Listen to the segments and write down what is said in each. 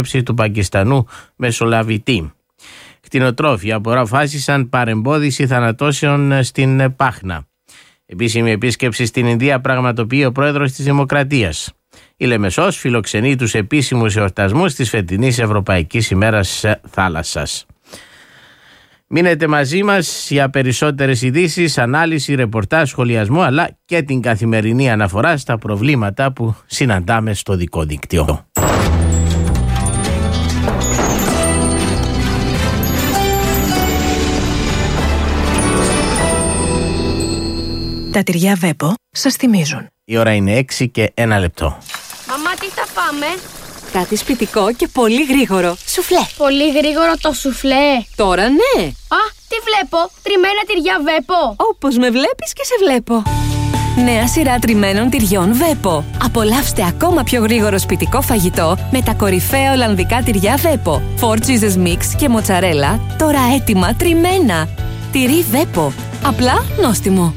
του Πακιστανού μεσολαβητή. Κτηνοτρόφοι αποφάσισαν παρεμπόδιση θανατώσεων στην Πάχνα. Επίσημη επίσκεψη στην Ινδία πραγματοποιεί ο πρόεδρος της Δημοκρατίας. Η Λεμεσός φιλοξενεί τους επίσημους εορτασμούς της φετινής Ευρωπαϊκής ημέρας θάλασσας. Μείνετε μαζί μας για περισσότερες ειδήσεις, ανάλυση, ρεπορτάζ, σχολιασμό, αλλά και την καθημερινή αναφορά στα προβλήματα που συναντάμε στο δικό δίκτυο. Τα τυριά Βέπο σας θυμίζουν. Η ώρα είναι 6 και 1 λεπτό. Μαμά, τι θα φάμε? Κάτι σπιτικό και πολύ γρήγορο. Σουφλέ. Πολύ γρήγορο το σουφλέ. Τώρα ναι. Α, τι βλέπω? Τριμμένα τυριά Βέπο. Όπως με βλέπεις και σε βλέπω. Νέα σειρά τριμμένων τυριών Βέπο. Απολαύστε ακόμα πιο γρήγορο σπιτικό φαγητό με τα κορυφαία ολλανδικά τυριά Βέπο. 4 cheeses mix και μοτσαρέλα, τώρα έτοιμα τριμμένα. Τυρί Βέπο. Απλά νόστιμο.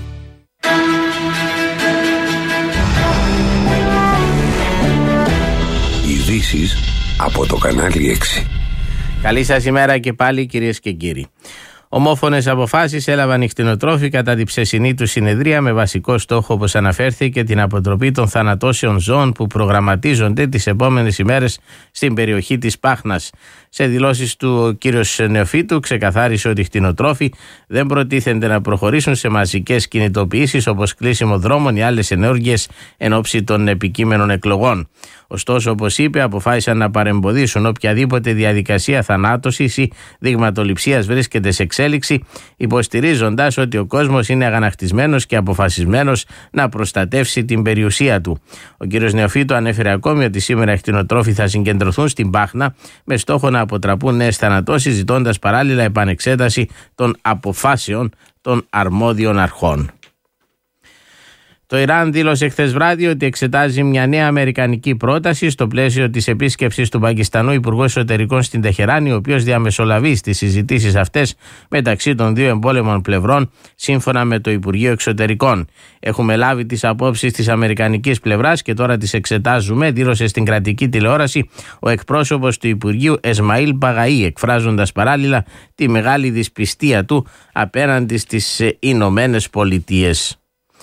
Ειδήσεις από το κανάλι 6. Καλή σας ημέρα και πάλι, κυρίες και κύριοι. Ομόφωνες αποφάσεις έλαβαν οι κτηνοτρόφοι κατά την ψεσινή του συνεδρία με βασικό στόχο, όπως αναφέρθηκε, την αποτροπή των θανατώσεων ζώων που προγραμματίζονται τις επόμενες ημέρες στην περιοχή της Πάχνας. Σε δηλώσεις του ο κύριος Νεοφύτου ξεκαθάρισε ότι οι κτηνοτρόφοι δεν προτίθενται να προχωρήσουν σε μαζικές κινητοποιήσεις όπως κλείσιμο δρόμων ή άλλες ενέργειες εν ώψη των επικείμενων εκλογών. Ωστόσο, όπως είπε, αποφάσισαν να παρεμποδίσουν οποιαδήποτε διαδικασία θανάτωσης ή δειγματοληψίας βρίσκεται σε εξέλιξη, υποστηρίζοντας ότι ο κόσμος είναι αγανακτισμένος και αποφασισμένος να προστατεύσει την περιουσία του. Ο κύριος Νεοφύτου ανέφερε ακόμη ότι σήμερα οι κτηνοτρόφοι θα συγκεντρωθούν στην Πάχνα με στόχο να αποτραπούν νέες θανατώσεις, ζητώντας παράλληλα επανεξέταση των αποφάσεων των αρμόδιων αρχών. Το Ιράν δήλωσε χθες βράδυ ότι εξετάζει μια νέα αμερικανική πρόταση στο πλαίσιο της επίσκεψης του Πακιστανού Υπουργού Εσωτερικών στην Τεχεράνη, ο οποίος διαμεσολαβεί στις συζητήσεις αυτές μεταξύ των δύο εμπόλεμων πλευρών, σύμφωνα με το Υπουργείο Εξωτερικών. Έχουμε λάβει τις απόψεις της αμερικανικής πλευράς και τώρα τις εξετάζουμε, δήλωσε στην κρατική τηλεόραση ο εκπρόσωπος του Υπουργείου Εσμαήλ Μπαγαή, εκφράζοντας παράλληλα τη μεγάλη δυσπιστία του απέναντι στις Ηνωμένες Πολιτείες.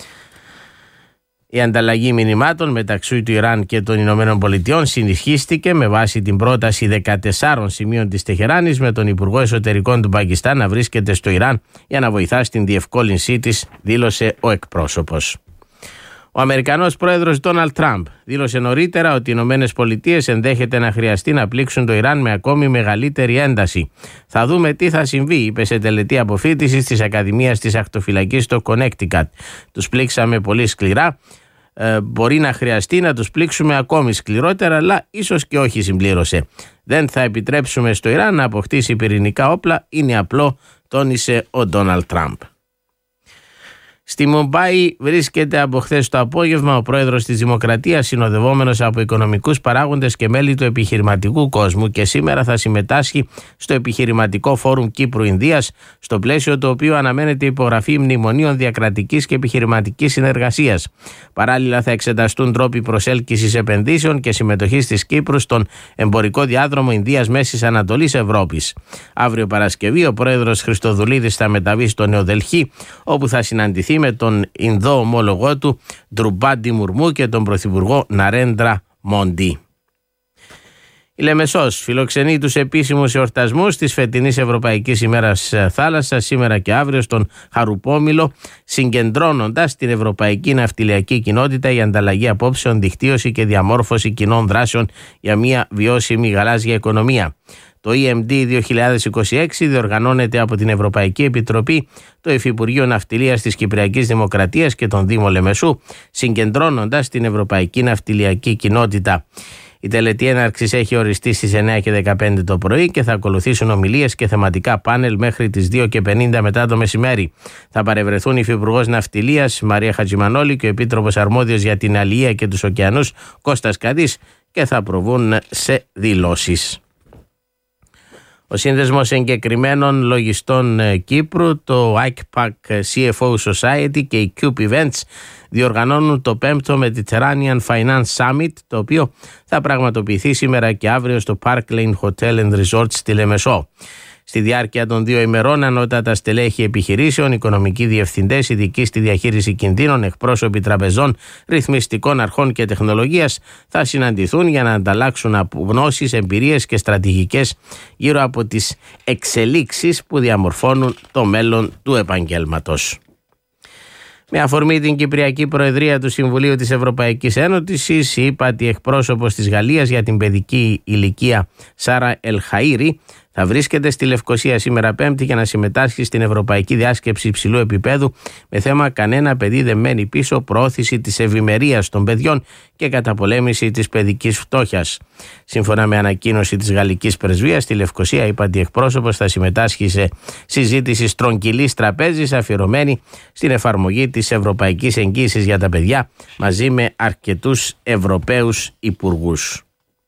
Η ανταλλαγή μηνυμάτων μεταξύ του Ιράν και των Ηνωμένων Πολιτειών συνεχίστηκε με βάση την πρόταση 14 σημείων της Τεχεράνης, με τον Υπουργό Εσωτερικών του Πακιστάν να βρίσκεται στο Ιράν για να βοηθά στην διευκόλυνσή της, δήλωσε ο εκπρόσωπος. Ο Αμερικανός πρόεδρος Ντόναλντ Τραμπ δήλωσε νωρίτερα ότι οι Ηνωμένες Πολιτείες ενδέχεται να χρειαστεί να πλήξουν το Ιράν με ακόμη μεγαλύτερη ένταση. Θα δούμε τι θα συμβεί, είπε σε τελετή αποφοίτησης της Ακαδημίας της Ακτοφυλακής στο Κονέκτικατ. Τους πλήξαμε πολύ σκληρά. Μπορεί να χρειαστεί να τους πλήξουμε ακόμη σκληρότερα, αλλά ίσως και όχι, συμπλήρωσε. Δεν θα επιτρέψουμε στο Ιράν να αποκτήσει πυρηνικά όπλα, είναι απλό, τόνισε ο Ντόναλντ Τραμπ. Στη Μουμπάι βρίσκεται από χθες το απόγευμα ο πρόεδρος της Δημοκρατίας, συνοδευόμενος από οικονομικούς παράγοντες και μέλη του επιχειρηματικού κόσμου, και σήμερα θα συμμετάσχει στο επιχειρηματικό φόρουμ Κύπρου-Ινδίας, στο πλαίσιο του οποίου αναμένεται υπογραφή μνημονίων διακρατικής και επιχειρηματικής συνεργασίας. Παράλληλα θα εξεταστούν τρόποι προσέλκυσης επενδύσεων και συμμετοχής της Κύπρου στον εμπορικό διάδρομο Ινδίας Μέσης Ανατολής Ευρώπης. Αύριο Παρασκευή ο πρόεδρος Χριστοδουλίδης θα μεταβεί στο Νεοδελχή, όπου θα συναντηθεί με τον Ινδό ομόλογό του Ντρουμπάντι Μουρμού και τον πρωθυπουργό Ναρέντρα Μόντι. Η Λεμεσός φιλοξενεί τους επίσημους εορτασμούς της φετινής Ευρωπαϊκής ημέρας θάλασσας σήμερα και αύριο στον Χαρουπόμηλο, συγκεντρώνοντας την ευρωπαϊκή ναυτιλιακή κοινότητα για ανταλλαγή απόψεων, δικτύωση και διαμόρφωση κοινών δράσεων για μια βιώσιμη γαλάζια οικονομία. Το EMD 2026 διοργανώνεται από την Ευρωπαϊκή Επιτροπή, το Υφυπουργείο Ναυτιλίας της Κυπριακής Δημοκρατίας και τον Δήμο Λεμεσού, συγκεντρώνοντας την ευρωπαϊκή ναυτιλιακή κοινότητα. Η τελετή έναρξης έχει οριστεί στις 9 και 15 το πρωί και θα ακολουθήσουν ομιλίες και θεματικά πάνελ μέχρι τις 2 και 50 μετά το μεσημέρι. Θα παρευρεθούν η Υφυπουργός Ναυτιλίας Μαρία Χατζημανόλη και ο Επίτροπος Αρμόδιος για την Αλληλεία και τους Ωκεανούς Κώστας Καντής και θα προβούν σε δηλώσεις. Ο Σύνδεσμος Εγκεκριμένων Λογιστών Κύπρου, το ICPAC CFO Society και η Cube Events διοργανώνουν το 5ο Mediterranean Finance Summit, το οποίο θα πραγματοποιηθεί σήμερα και αύριο στο Park Lane Hotel and Resort στη Λεμεσό. Στη διάρκεια των 2 ημερών, ανώτατα στελέχη επιχειρήσεων, οικονομικοί διευθυντές, ειδικοί στη διαχείριση κινδύνων, εκπρόσωποι τραπεζών, ρυθμιστικών αρχών και τεχνολογίας θα συναντηθούν για να ανταλλάξουν γνώσεις, εμπειρίες και στρατηγικές γύρω από τις εξελίξεις που διαμορφώνουν το μέλλον του επαγγέλματος. Με αφορμή την Κυπριακή Προεδρία του Συμβουλίου της Ευρωπαϊκής Ένωσης, η ύπατη εκπρόσωπος της Γαλλίας για την παιδική ηλικία Σάρα Ελχαΐρη θα βρίσκεται στη Λευκοσία σήμερα Πέμπτη για να συμμετάσχει στην Ευρωπαϊκή Διάσκεψη υψηλού επίπεδου με θέμα «Κανένα παιδί δεν μένει πίσω, προώθηση της ευημερίας των παιδιών και καταπολέμηση της παιδικής φτώχειας». Σύμφωνα με ανακοίνωση της Γαλλικής Πρεσβείας, στη Λευκοσία η ύπατη εκπρόσωπος θα συμμετάσχει σε συζήτηση στρογγυλής τραπέζης αφιερωμένη στην εφαρμογή της Ευρωπαϊκής Εγγύησης για τα παιδιά μαζί με αρκετούς Ευρωπαίους υπουργούς.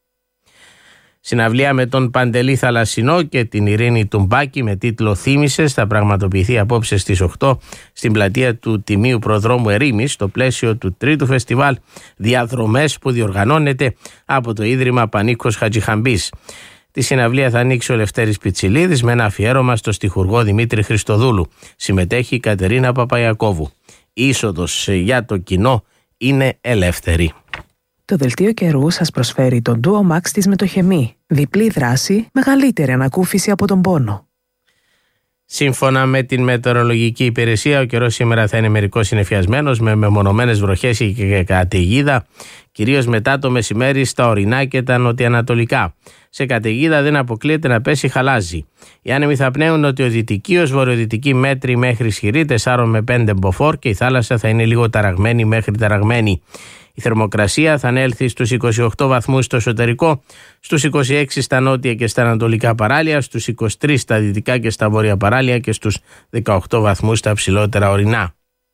Συναυλία με τον Παντελή Θαλασσινό και την Ειρήνη Τουμπάκη με τίτλο «Θύμησες» θα πραγματοποιηθεί απόψε στις 8 στην πλατεία του Τιμίου Προδρόμου Ερήμης στο πλαίσιο του 3ου φεστιβάλ Διαδρομές που διοργανώνεται από το Ίδρυμα Πανίκος Χατζιχαμπής. Τη συναυλία θα ανοίξει ο Λευτέρης Πιτσιλίδης με ένα αφιέρωμα στο στιχουργό Δημήτρη Χριστοδούλου. Συμμετέχει η Κατερίνα Παπαιακώβου. Η είσοδος για το κοινό είναι ελεύθερη. Το δελτίο καιρού σας προσφέρει τον Duo Max της Μετοχεμή. Διπλή δράση, μεγαλύτερη ανακούφιση από τον πόνο. Σύμφωνα με την μετεωρολογική υπηρεσία, ο καιρός σήμερα θα είναι μερικώς συννεφιασμένος με μεμονωμένες βροχές και καταιγίδα, κυρίως μετά το μεσημέρι στα ορεινά και τα νοτιοανατολικά. Σε καταιγίδα δεν αποκλείεται να πέσει χαλάζι. Οι άνεμοι θα πνέουν νοτιοδυτική ως βορειοδυτική μέτρη μέχρι ισχυρή, 4 με 5 μποφόρ, και η θάλασσα θα είναι λίγο ταραγμένη μέχρι ταραγμένη. Η θερμοκρασία θα ανέλθει στους 28 βαθμούς στο εσωτερικό, στους 26 στα νότια και στα ανατολικά παράλια, στους 23 στα δυτικά και στα βόρεια παράλια και στους 18 βαθμούς στα ψηλότερα ορεινά.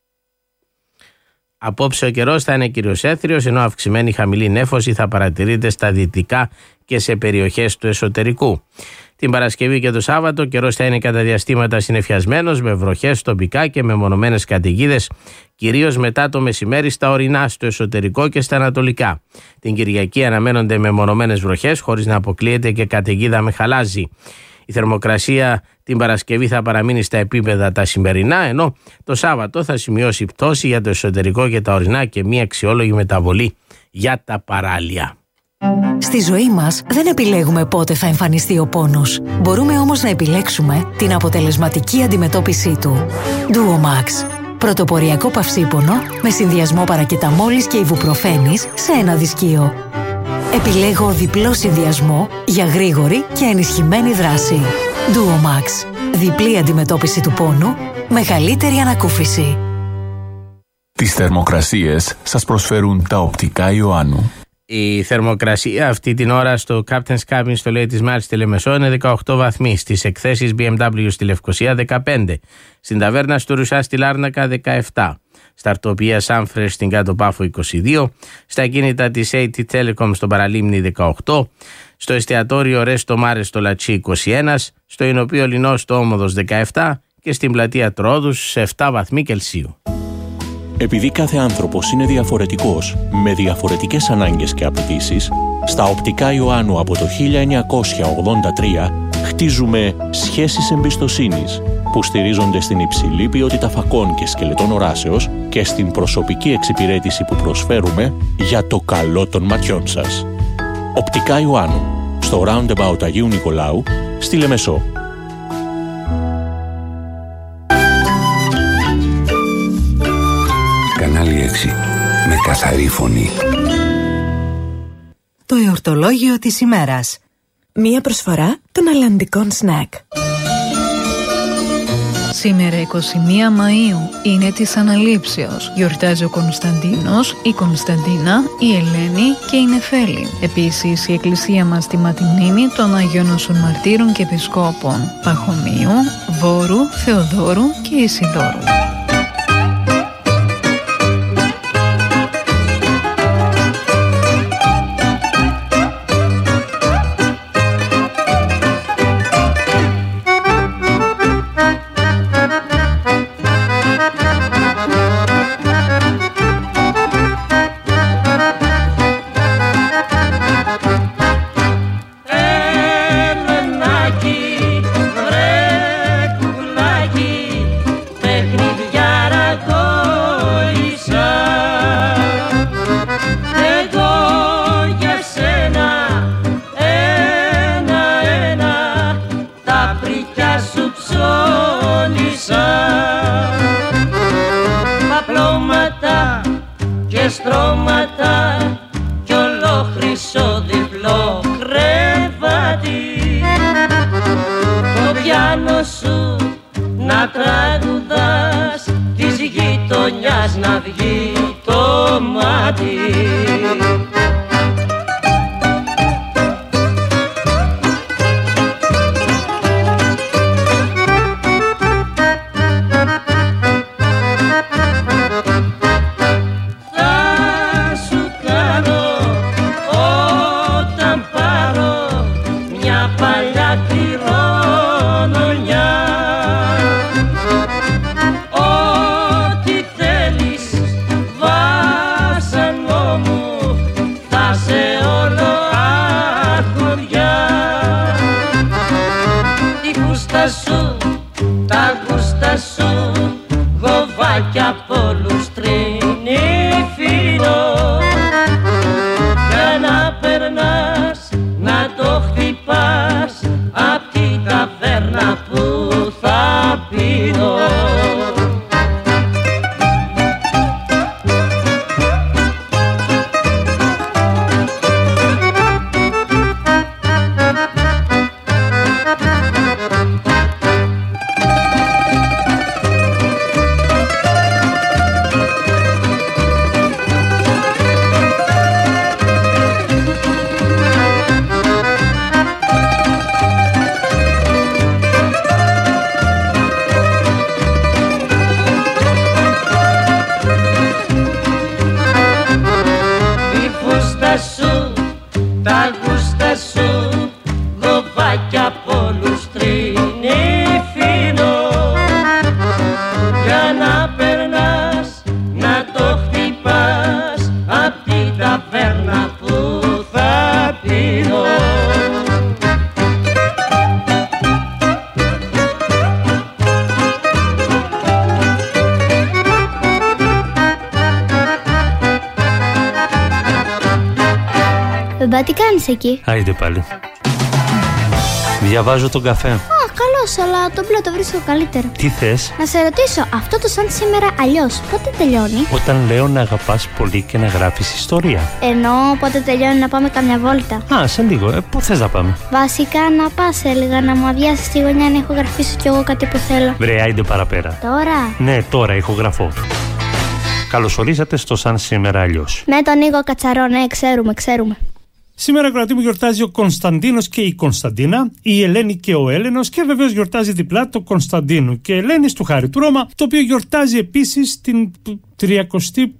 Απόψε ο καιρός θα είναι κυρίως έθριος, ενώ αυξημένη χαμηλή νέφωση θα παρατηρείται στα δυτικά και σε περιοχές του εσωτερικού. Την Παρασκευή και το Σάββατο ο καιρός θα είναι κατά διαστήματα συννεφιασμένος με βροχές τοπικά και με μονομένες καταιγίδες, κυρίως μετά το μεσημέρι στα ορεινά, στο εσωτερικό και στα ανατολικά. Την Κυριακή αναμένονται με μονομένες βροχές χωρίς να αποκλείεται και καταιγίδα με χαλάζι. Η θερμοκρασία την Παρασκευή θα παραμείνει στα επίπεδα τα σημερινά, ενώ το Σάββατο θα σημειώσει πτώση για το εσωτερικό και τα ορεινά και μια αξιόλογη μεταβολή για τα παράλια. Στη ζωή μας δεν επιλέγουμε πότε θα εμφανιστεί ο πόνος. Μπορούμε όμως να επιλέξουμε την αποτελεσματική αντιμετώπιση του. Duo Max. Πρωτοποριακό παυσίπονο με συνδυασμό παρακεταμόλης και ιβουπροφένης σε ένα δισκείο. Επιλέγω διπλό συνδυασμό για γρήγορη και ενισχυμένη δράση. Duo Max. Διπλή αντιμετώπιση του πόνου, μεγαλύτερη ανακούφιση. Τις θερμοκρασίες σας προσφέρουν τα οπτικά Ιωάννου. Η θερμοκρασία αυτή την ώρα στο Captain's Cabin στο Λέει της Μάρης στη Λεμεσό είναι 18 βαθμοί. Στις εκθέσεις BMW στη Λευκοσία 15. Στην ταβέρνα στο Ρουσά στη Λάρνακα 17. Στα αρτοπία Σάμφρες στην Κάτω Πάφο 22. Στα κίνητα της AT Telecom στο Παραλίμνη 18. Στο εστιατόριο Ρέστο Μάρες στο Λατσί 21. Στο Ινωπείο Λινό στο Όμοδος 17. Και στην πλατεία Τρόδους σε 7 βαθμοί Κελσίου. Επειδή κάθε άνθρωπος είναι διαφορετικός, με διαφορετικές ανάγκες και απαιτήσεις, στα οπτικά Ιωάννου από το 1983 χτίζουμε σχέσεις εμπιστοσύνης που στηρίζονται στην υψηλή ποιότητα φακών και σκελετών οράσεως και στην προσωπική εξυπηρέτηση που προσφέρουμε για το καλό των ματιών σας. Οπτικά Ιωάννου, στο Roundabout Αγίου Νικολάου, στη Λεμεσό. Κανάλι 6. Με καθαρή φωνή. Το εορτολόγιο της ημέρας. Μία προσφορά των αλλαντικών σνακ. Σήμερα 21 Μαΐου είναι της Αναλήψεως. Γιορτάζει ο Κωνσταντίνος, η Κωνσταντίνα, η Ελένη και η Νεφέλη. Επίσης η εκκλησία μας τιμά τη μνήμη των Αγίων Όσων Μαρτύρων και Επισκόπων Παχωμίου, Βόρου, Θεοδόρου και Ισιδόρου. στρώματα κι ολόχρυσο διπλό κρεβάτι. Το πιάνο σου να τραγουδάς, της γειτονιάς να βγει το μάτι. Τα γούστα σου, γοβάκια απ' όλους τρινήφινο. Για να περνάς, να το χτυπάς απ' την ταβέρνα που θα πίνω. Τα γούστα σου, γοβάκια απ' όλους τρινήφινο. Για να περνάς, να το χτυπάς απ' την ταβέρνα που θα πίνω. Μπα, τι κάνεις εκεί? Άιντε πάλι. Διαβάζω τον καφέ. Καλώς, αλλά το μπλε το βρίσκω καλύτερο. Τι θες? Να σε ρωτήσω, αυτό το σαν σήμερα αλλιώς, πότε τελειώνει? Όταν λέω να αγαπάς πολύ και να γράφεις ιστορία. Ενώ πότε τελειώνει να πάμε καμιά βόλτα? Σε λίγο. Πού θες να πάμε? Βασικά να πας, έλεγα, να μου αδειάσεις τη γωνιά να ηχογραφήσω κι εγώ κάτι που θέλω. Βρε, άιντε παραπέρα. Τώρα? Ναι, τώρα ηχογραφώ. Καλωσορίσατε στο Σαν Σήμερα Αλλιώς. Με τον Νίκο Κατσαρό, ναι, ξέρουμε. Σήμερα, ακροατή μου, γιορτάζει ο Κωνσταντίνος και η Κωνσταντίνα, η Ελένη και ο Έλενος και βεβαίως γιορτάζει διπλά το Κωνσταντίνου και Ελένης του Χάρη του Ρώμα, το οποίο γιορτάζει επίσης την 30η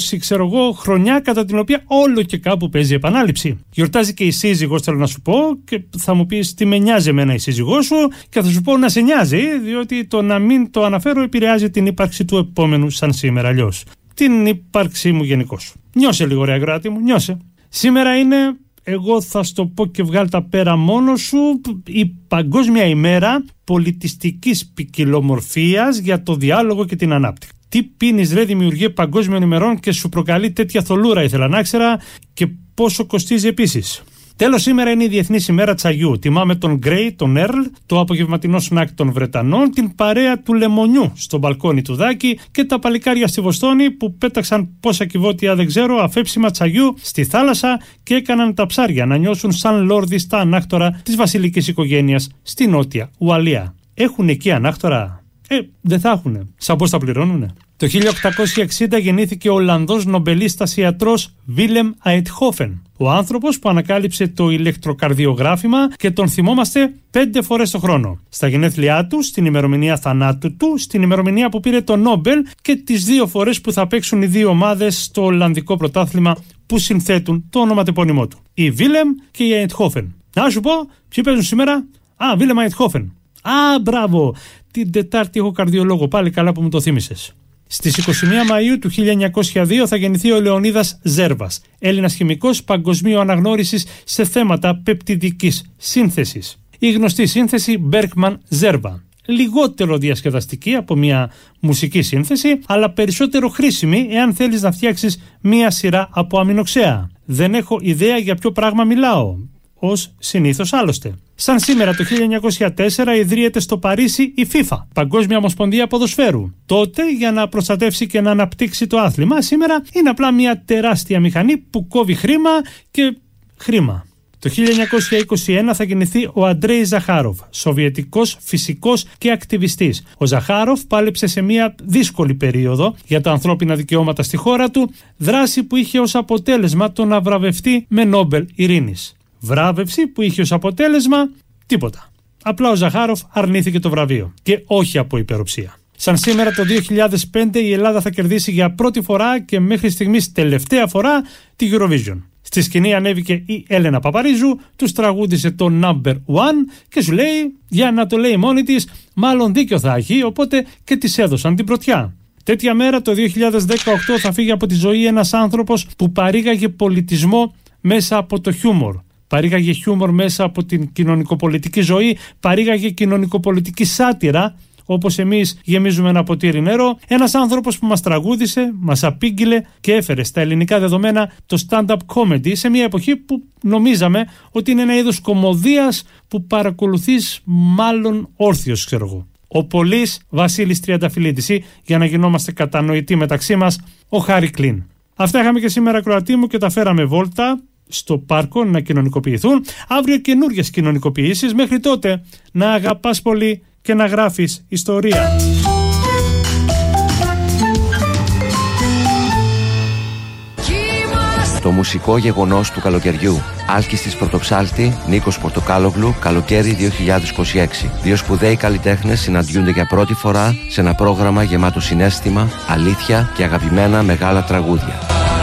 χρονιά κατά την οποία όλο και κάπου παίζει επανάληψη. Γιορτάζει και η σύζυγος, θέλω να σου πω, και θα μου πεις τι με νοιάζει εμένα η σύζυγός σου, και θα σου πω να σε νοιάζει, διότι το να μην το αναφέρω επηρεάζει την ύπαρξη του επόμενου Σαν Σήμερα Αλλιώς. Την ύπαρξή μου γενικώς. Νιώσε λίγο, ρε αγράτη μου, νιώσε. Σήμερα είναι, εγώ θα στο πω και βγάλ' τα πέρα μόνο σου, η Παγκόσμια ημέρα πολιτιστικής ποικιλομορφίας για το διάλογο και την ανάπτυξη. Τι πίνεις, ρε δημιουργία παγκόσμιων ημερών και σου προκαλεί τέτοια θολούρα, ήθελα να ξέρα, και πόσο κοστίζει επίσης. Τέλος, σήμερα είναι η Διεθνής ημέρα τσαγιού. Τιμάμε τον Γκρέι, τον Έρλ, το απογευματινό σνακ των Βρετανών, την παρέα του λεμονιού στο μπαλκόνι του Δάκη και τα παλικάρια στη Βοστόνη που πέταξαν πόσα κυβότια δεν ξέρω αφέψιμα τσαγιού στη θάλασσα και έκαναν τα ψάρια να νιώσουν σαν λόρδοι στα ανάκτορα της βασιλικής οικογένειας στη Νότια Ουαλία. Έχουν εκεί ανάκτορα? Δεν θα έχουνε. Σαν πώς τα πληρώνουνε. Το 1860 γεννήθηκε ο Ολλανδός νομπελίστας ιατρός Βίλεμ Αιτχόφεν. Ο άνθρωπος που ανακάλυψε το ηλεκτροκαρδιογράφημα και τον θυμόμαστε 5 φορές το χρόνο. Στα γενέθλιά του, στην ημερομηνία θανάτου του, στην ημερομηνία που πήρε το Νόμπελ και τις 2 φορές που θα παίξουν οι 2 ομάδες στο Ολλανδικό πρωτάθλημα που συνθέτουν το ονοματεπώνυμό του. Η Βίλεμ και η Αιτχόφεν. Να σου πω, ποιοι παίζουν σήμερα? Βίλεμ Αιτχόφεν. Μπράβο! Την Τετάρτη έχω καρδιολόγο, πάλι καλά που μου το θύμισες. Στις 21 Μαΐου του 1902 θα γεννηθεί ο Λεωνίδας Ζέρβας, Έλληνας χημικός παγκοσμίου αναγνώρισης σε θέματα πεπτιδικής σύνθεσης. Η γνωστή σύνθεση Bergman-Zerva. Λιγότερο διασκεδαστική από μια μουσική σύνθεση, αλλά περισσότερο χρήσιμη εάν θέλεις να φτιάξεις μια σειρά από αμινοξέα. Δεν έχω ιδέα για ποιο πράγμα μιλάω. ως συνήθως άλλωστε. Σαν σήμερα το 1904 ιδρύεται στο Παρίσι η FIFA, Παγκόσμια Ομοσπονδία Ποδοσφαίρου. Τότε, για να προστατεύσει και να αναπτύξει το άθλημα, σήμερα είναι απλά μια τεράστια μηχανή που κόβει χρήμα και χρήμα. Το 1921 θα γεννηθεί ο Αντρέι Ζαχάροφ, σοβιετικός φυσικός και ακτιβιστής. Ο Ζαχάροφ πάλεψε σε μια δύσκολη περίοδο για τα ανθρώπινα δικαιώματα στη χώρα του, δράση που είχε ως αποτέλεσμα το να βραβευτεί με Νόμπελ Ειρήνης. Βράβευση που είχε ως αποτέλεσμα τίποτα. Απλά ο Ζαχάροφ αρνήθηκε το βραβείο και όχι από υπεροψία. Σαν σήμερα το 2005 η Ελλάδα θα κερδίσει για πρώτη φορά και μέχρι στιγμής τελευταία φορά τη Eurovision. Στη σκηνή ανέβηκε η Έλενα Παπαρίζου, τους τραγούδισε το Number One και σου λέει, για να το λέει μόνη της, μάλλον δίκιο θα έχει, οπότε και της έδωσαν την πρωτιά. Τέτοια μέρα το 2018 θα φύγει από τη ζωή ένας άνθρωπος που παρήγαγε πολιτισμό μέσα από το χιούμορ. Παρήγαγε χιούμορ μέσα από την κοινωνικοπολιτική ζωή, παρήγαγε κοινωνικοπολιτική σάτυρα, όπως εμείς γεμίζουμε ένα ποτήρι νερό. Ένας άνθρωπος που μας τραγούδισε, μας απήγγειλε και έφερε στα ελληνικά δεδομένα το stand-up comedy σε μια εποχή που νομίζαμε ότι είναι ένα είδος κωμωδίας που παρακολουθείς μάλλον όρθιος, ξέρω εγώ. Ο Πολύς Βασίλης Τριανταφυλλίδης ή, για να γινόμαστε κατανοητοί μεταξύ μας, ο Χάρη Κλίν. Αυτά είχαμε και σήμερα, Κροατή μου, και τα φέραμε βόλτα στο πάρκο να κοινωνικοποιηθούν. Αύριο καινούριες κοινωνικοποιήσεις. Μέχρι τότε να αγαπάς πολύ και να γράφεις ιστορία. Το μουσικό γεγονός του καλοκαιριού. Άλκης της Πρωτοψάλτη, Νίκος Πορτοκάλογλου, καλοκαίρι 2026. Δύο σπουδαίοι καλλιτέχνες συναντιούνται για πρώτη φορά σε ένα πρόγραμμα γεμάτο συναίσθημα, αλήθεια και αγαπημένα μεγάλα τραγούδια.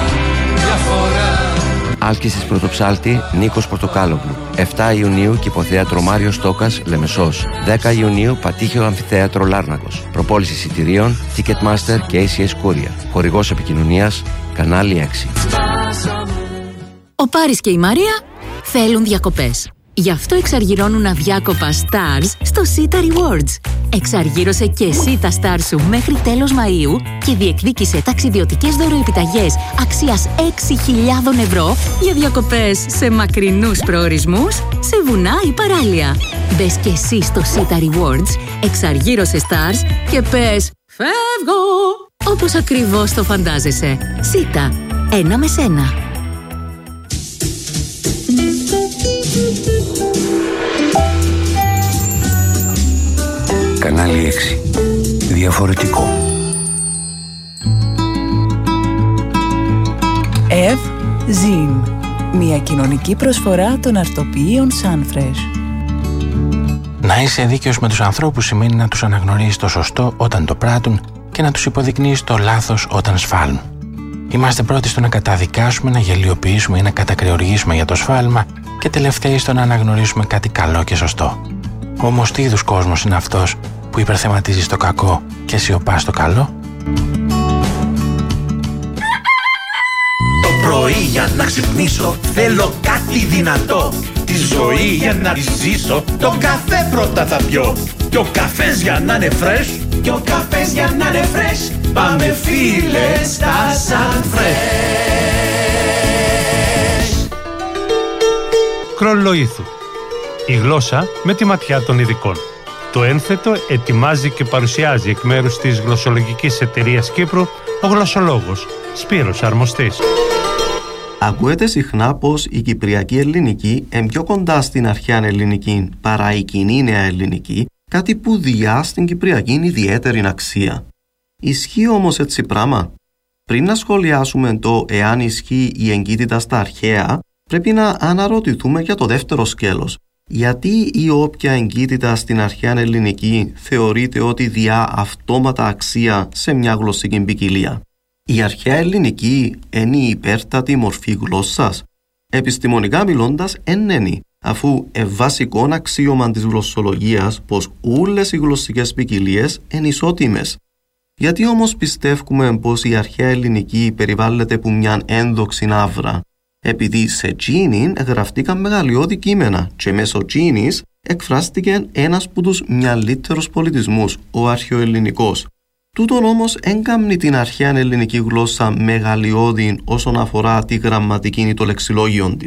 Άλκης της Πρωτοψάλτη, Νίκος Πορτοκάλογλου. 7 Ιουνίου Κηποθέατρο Μάριος Στόκας, Λεμεσός. 10 Ιουνίου Πατήχιο Αμφιθέατρο Λάρνακος. Προπόληση εισιτηρίων Ticketmaster και ACS Courier. Χορηγός επικοινωνίας Κανάλι 6. Ο Πάρης και η Μαρία θέλουν διακοπές. Γι' αυτό εξαργυρώνουν αδιάκοπα stars στο Sita Rewards. Εξαργύρωσε και εσύ τα stars σου μέχρι τέλος Μαΐου και διεκδίκησε ταξιδιωτικές δωροεπιταγές αξίας 6.000 ευρώ για διακοπές σε μακρινούς προορισμούς, σε βουνά ή παράλια. Μπες και εσύ στο Sita Rewards, εξαργύρωσε stars και πες «Φεύγω!» όπως ακριβώς το φαντάζεσαι. Sita, ένα με σένα. Κανάλι 6. Διαφορετικό. Ζιν. Μια κοινωνική προσφορά των αρτοποιείων Sunfresh. Να είσαι δίκαιος με τους ανθρώπους σημαίνει να τους αναγνωρίζεις το σωστό όταν το πράττουν και να τους υποδεικνύεις το λάθος όταν σφάλουν. Είμαστε πρώτοι στο να καταδικάσουμε, να γελιοποιήσουμε ή να κατακριοργήσουμε για το σφάλμα και τελευταίοι στο να αναγνωρίσουμε κάτι καλό και σωστό. Όμως τι είδους κόσμος είναι αυτός που υπερθεματίζει στο κακό και σιωπά στο καλό? Το πρωί για να ξυπνήσω θέλω κάτι δυνατό. Τη ζωή για να τη ζήσω τον καφέ πρώτα θα πιω. Και ο καφές για να είναι fresh, και ο καφές για να είναι fresh, πάμε φίλε στα Sunfresh. Κρολοήθου. Η γλώσσα με τη ματιά των ειδικών. Το ένθετο ετοιμάζει και παρουσιάζει εκ μέρους της γλωσσολογικής εταιρείας Κύπρου ο γλωσσολόγος Σπύρος Αρμοστής. Ακούεται συχνά πως η κυπριακή ελληνική είναι πιο κοντά στην αρχαία ελληνική παρά η κοινή νέα ελληνική, κάτι που διά στην κυπριακή είναι ιδιαίτερη αξία. Ισχύει όμως έτσι πράγμα? Πριν να σχολιάσουμε το εάν ισχύει η εγκύτητα στα αρχαία, πρέπει να αναρωτηθούμε για το δεύτερο σκέλος. Γιατί η όποια εγκύτητα στην αρχαία ελληνική θεωρείται ότι διά αυτόματα αξία σε μια γλωσσική ποικιλία? Η αρχαία ελληνική είναι η υπέρτατη μορφή γλώσσας? Επιστημονικά μιλώντας είναι, αφού βασικό αξίωμα της γλωσσολογίας πως όλες οι γλωσσικές ποικιλίες είναι ισότιμες. Γιατί όμως πιστεύουμε πως η αρχαία ελληνική περιβάλλεται από μια ένδοξη ναύρα? Επειδή σε τζίνιν γραφτήκαν μεγαλειώδη κείμενα και μέσω τζίνης εκφράστηκε ένας από τους μυαλύτερους πολιτισμούς, ο αρχαιοελληνικός. Τούτον όμως έγκαμνει την αρχαία ελληνική γλώσσα μεγαλειώδη όσον αφορά τη γραμματική ή το λεξιλόγιο της.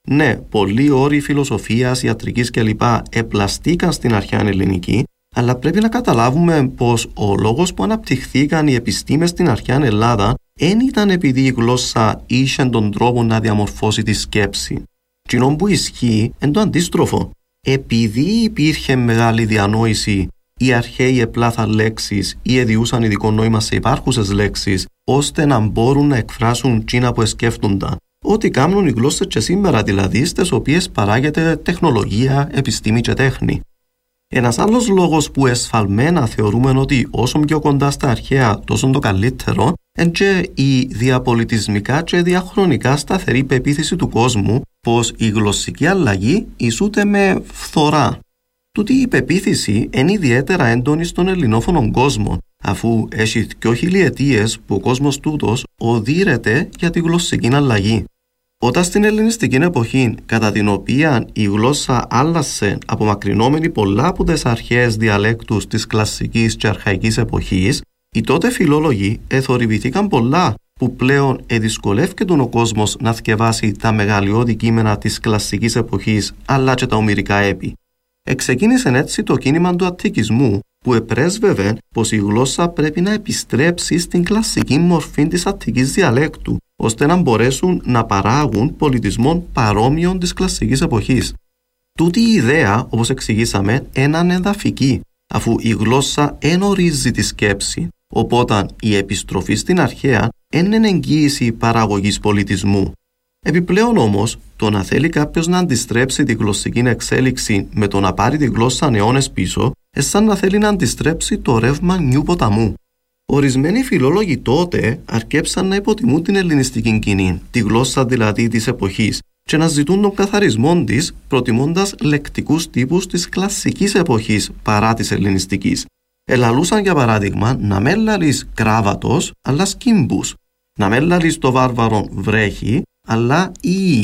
Ναι, πολλοί όροι φιλοσοφίας, ιατρικής κλπ. Επλαστήκαν στην αρχαία ελληνική, αλλά πρέπει να καταλάβουμε πως ο λόγος που αναπτυχθήκαν οι επιστήμες στην αρχαία Ελλάδα δεν ήταν επειδή η γλώσσα είχε τον τρόπο να διαμορφώσει τη σκέψη. Κοινό που ισχύει είναι το αντίστροφο. Επειδή υπήρχε μεγάλη διανόηση, οι αρχαίοι επλάθαν λέξεις ή εδιούσαν ειδικό νόημα σε υπάρχουσες λέξεις, ώστε να μπορούν να εκφράσουν εκείνα που σκέφτονταν. Ό,τι κάνουν οι γλώσσες και σήμερα, δηλαδή, στις οποίες παράγεται τεχνολογία, επιστήμη και τέχνη. Ένας άλλος λόγος που εσφαλμένα θεωρούμε ότι όσο πιο κοντά στα αρχαία, τόσο το καλύτερο, είναι και η διαπολιτισμικά και διαχρονικά σταθερή πεποίθηση του κόσμου πως η γλωσσική αλλαγή ισούται με φθορά. Τούτη η πεποίθηση είναι ιδιαίτερα έντονη στον ελληνόφωνο κόσμο, αφού έχει 2 χιλιετίες που ο κόσμος τούτος οδύρεται για τη γλωσσική αλλαγή. Όταν στην ελληνιστική εποχή, κατά την οποία η γλώσσα άλλασε απομακρυνόμενη πολλά από τις αρχαίες διαλέκτους της κλασσικής και αρχαϊκής εποχής, οι τότε φιλόλογοι εθορυβηθήκαν πολλά που πλέον εδυσκολεύκεται ο κόσμος να θκευάσει τα μεγαλειώδη κείμενα της κλασσικής εποχής αλλά και τα ομηρικά έπι. Εξεκίνησε έτσι το κίνημα του αττικισμού, που επρέσβευε πως η γλώσσα πρέπει να επιστρέψει στην κλασσική μορφή της αττικής διαλέκτου, ώστε να μπορέσουν να παράγουν πολιτισμών παρόμοιων της κλασσικής εποχής. Τούτη η ιδέα, όπως εξηγήσαμε, είναι ανεδαφική, αφού η γλώσσα εν ορίζει τη σκέψη, οπότε η επιστροφή στην αρχαία είναι εγγύηση παραγωγής πολιτισμού. Επιπλέον όμως, το να θέλει κάποιος να αντιστρέψει τη γλωσσική εξέλιξη με το να πάρει τη γλώσσα αιώνες πίσω, σαν να θέλει να αντιστρέψει το ρεύμα νιου ποταμού. Ορισμένοι φιλόλογοι τότε αρκέψαν να υποτιμούν την ελληνιστική κοινή, τη γλώσσα δηλαδή της εποχής, και να ζητούν τον καθαρισμό της, προτιμώντας λεκτικούς τύπους της κλασσικής εποχής παρά της ελληνιστικής. Ελαλούσαν για παράδειγμα να μην λαλείς κράβατος, αλλά σκύμπους, να μην λαλείς το βάρβαρο βρέχει, αλλά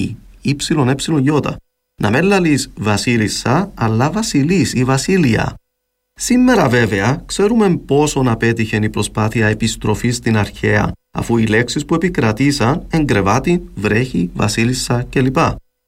υψιλον-υψιλον-γιώτα, να μην λαλείς βασίλισσα, αλλά βασιλής ή βασίλεια. Σήμερα βέβαια ξέρουμε πόσο απέτυχε η προσπάθεια επιστροφής στην αρχαία, αφού οι λέξεις που επικρατήσαν εγκρεβάτη, βρέχει, βασίλισσα κλπ.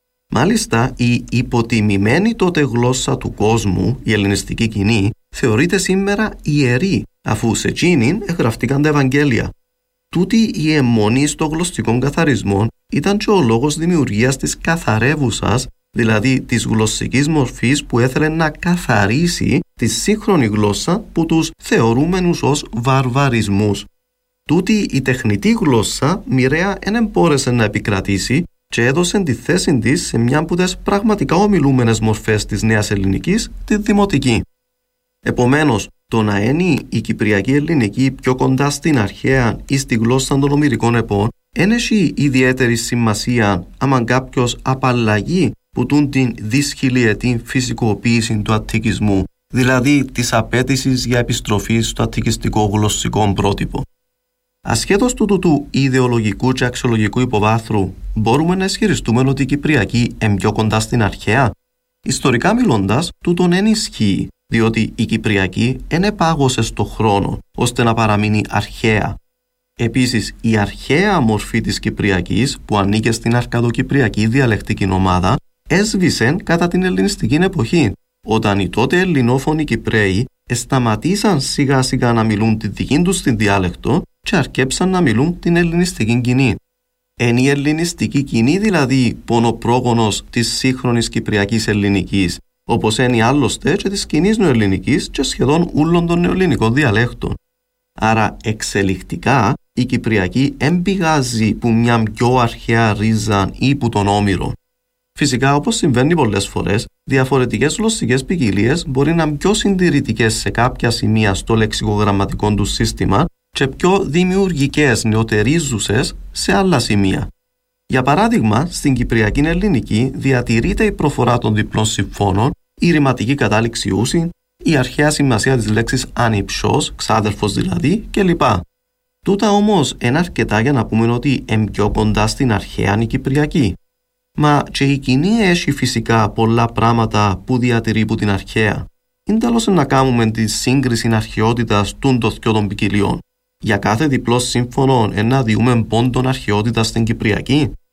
Μάλιστα η υποτιμημένη τότε γλώσσα του κόσμου, η ελληνιστική κοινή, θεωρείται σήμερα ιερή, αφού σε εκείνην εγγραφτήκαν τα Ευαγγέλια. Τούτη η αιμονή στο γλωσσικό καθαρισμό ήταν και ο λόγος δημιουργίας της καθαρεύουσας, δηλαδή της γλωσσικής μορφής που έθελε να καθαρίσει τη σύγχρονη γλώσσα που τους θεωρούμενους ως βαρβαρισμούς. Τούτη η τεχνητή γλώσσα μοιραία δεν εμπόρεσε να επικρατήσει και έδωσε τη θέση της σε μια από τις πραγματικά ομιλούμενες μορφές της νέας ελληνικής, τη δημοτική. Επομένως, το να είναι η κυπριακή ελληνική πιο κοντά στην αρχαία ή στη γλώσσα των ομηρικών επών δεν έχει ιδιαίτερη σημασία άμα κάποιος απαλλαγεί που τούν την δυσχυλιετή φυσικοποίηση του αττικισμού, δηλαδή της απέτησης για επιστροφή στο αττικιστικό γλωσσικό πρότυπο. Ασχέτως του ιδεολογικού και αξιολογικού υποβάθρου, μπορούμε να ισχυριστούμε ότι η Κυπριακή είναι πιο κοντά στην αρχαία. Ιστορικά μιλώντας, τούτον δεν ισχύει, διότι η Κυπριακή δεν επάγωσε στο χρόνο ώστε να παραμείνει αρχαία. Επίσης, η αρχαία μορφή της Κυπριακής, που ανήκε στην αρκαδοκυπριακή διαλεκτική ομάδα, έσβησε κατά την ελληνιστική εποχή, όταν οι τότε ελληνόφωνοι Κυπραίοι σταματήσαν σιγά σιγά να μιλούν τη δική τους την διάλεκτο και αρκέψαν να μιλούν την ελληνιστική κοινή. Είναι η ελληνιστική κοινή δηλαδή πονοπρόγονος της σύγχρονης κυπριακής ελληνικής, όπως είναι άλλωστε και της κοινής νεοελληνικής και σχεδόν όλων των νεοελληνικών διαλέκτων. Άρα εξελιχτικά η Κυπριακή εμπηγάζει που μια πιο αρχαία ρίζα ή που τον Όμηρο. Φυσικά, όπως συμβαίνει πολλές φορές, διαφορετικές γλωσσικές ποικιλίες μπορεί να είναι πιο συντηρητικές σε κάποια σημεία στο λεξικογραμματικό του σύστημα και πιο δημιουργικές, νεωτερίζουσες σε άλλα σημεία. Για παράδειγμα, στην Κυπριακή ελληνική διατηρείται η προφορά των διπλών συμφώνων, η ρηματική κατάληξη ούσιν, η αρχαία σημασία της λέξης ανυψός, ξάδερφος δηλαδή, κλπ. Τούτα όμως είναι αρκετά για να πούμε ότι είναι πιο κοντά στην αρχαία η Κυπριακή. Μα και η κοινή έχει φυσικά πολλά πράγματα που διατηρεί που την αρχαία. Είναι τέλος να κάνουμε τη σύγκριση αρχαιότητας των δυο ποικιλιών. Για κάθε διπλό σύμφωνο να διούμε πόντον αρχαιότητα στην Κυπριακή.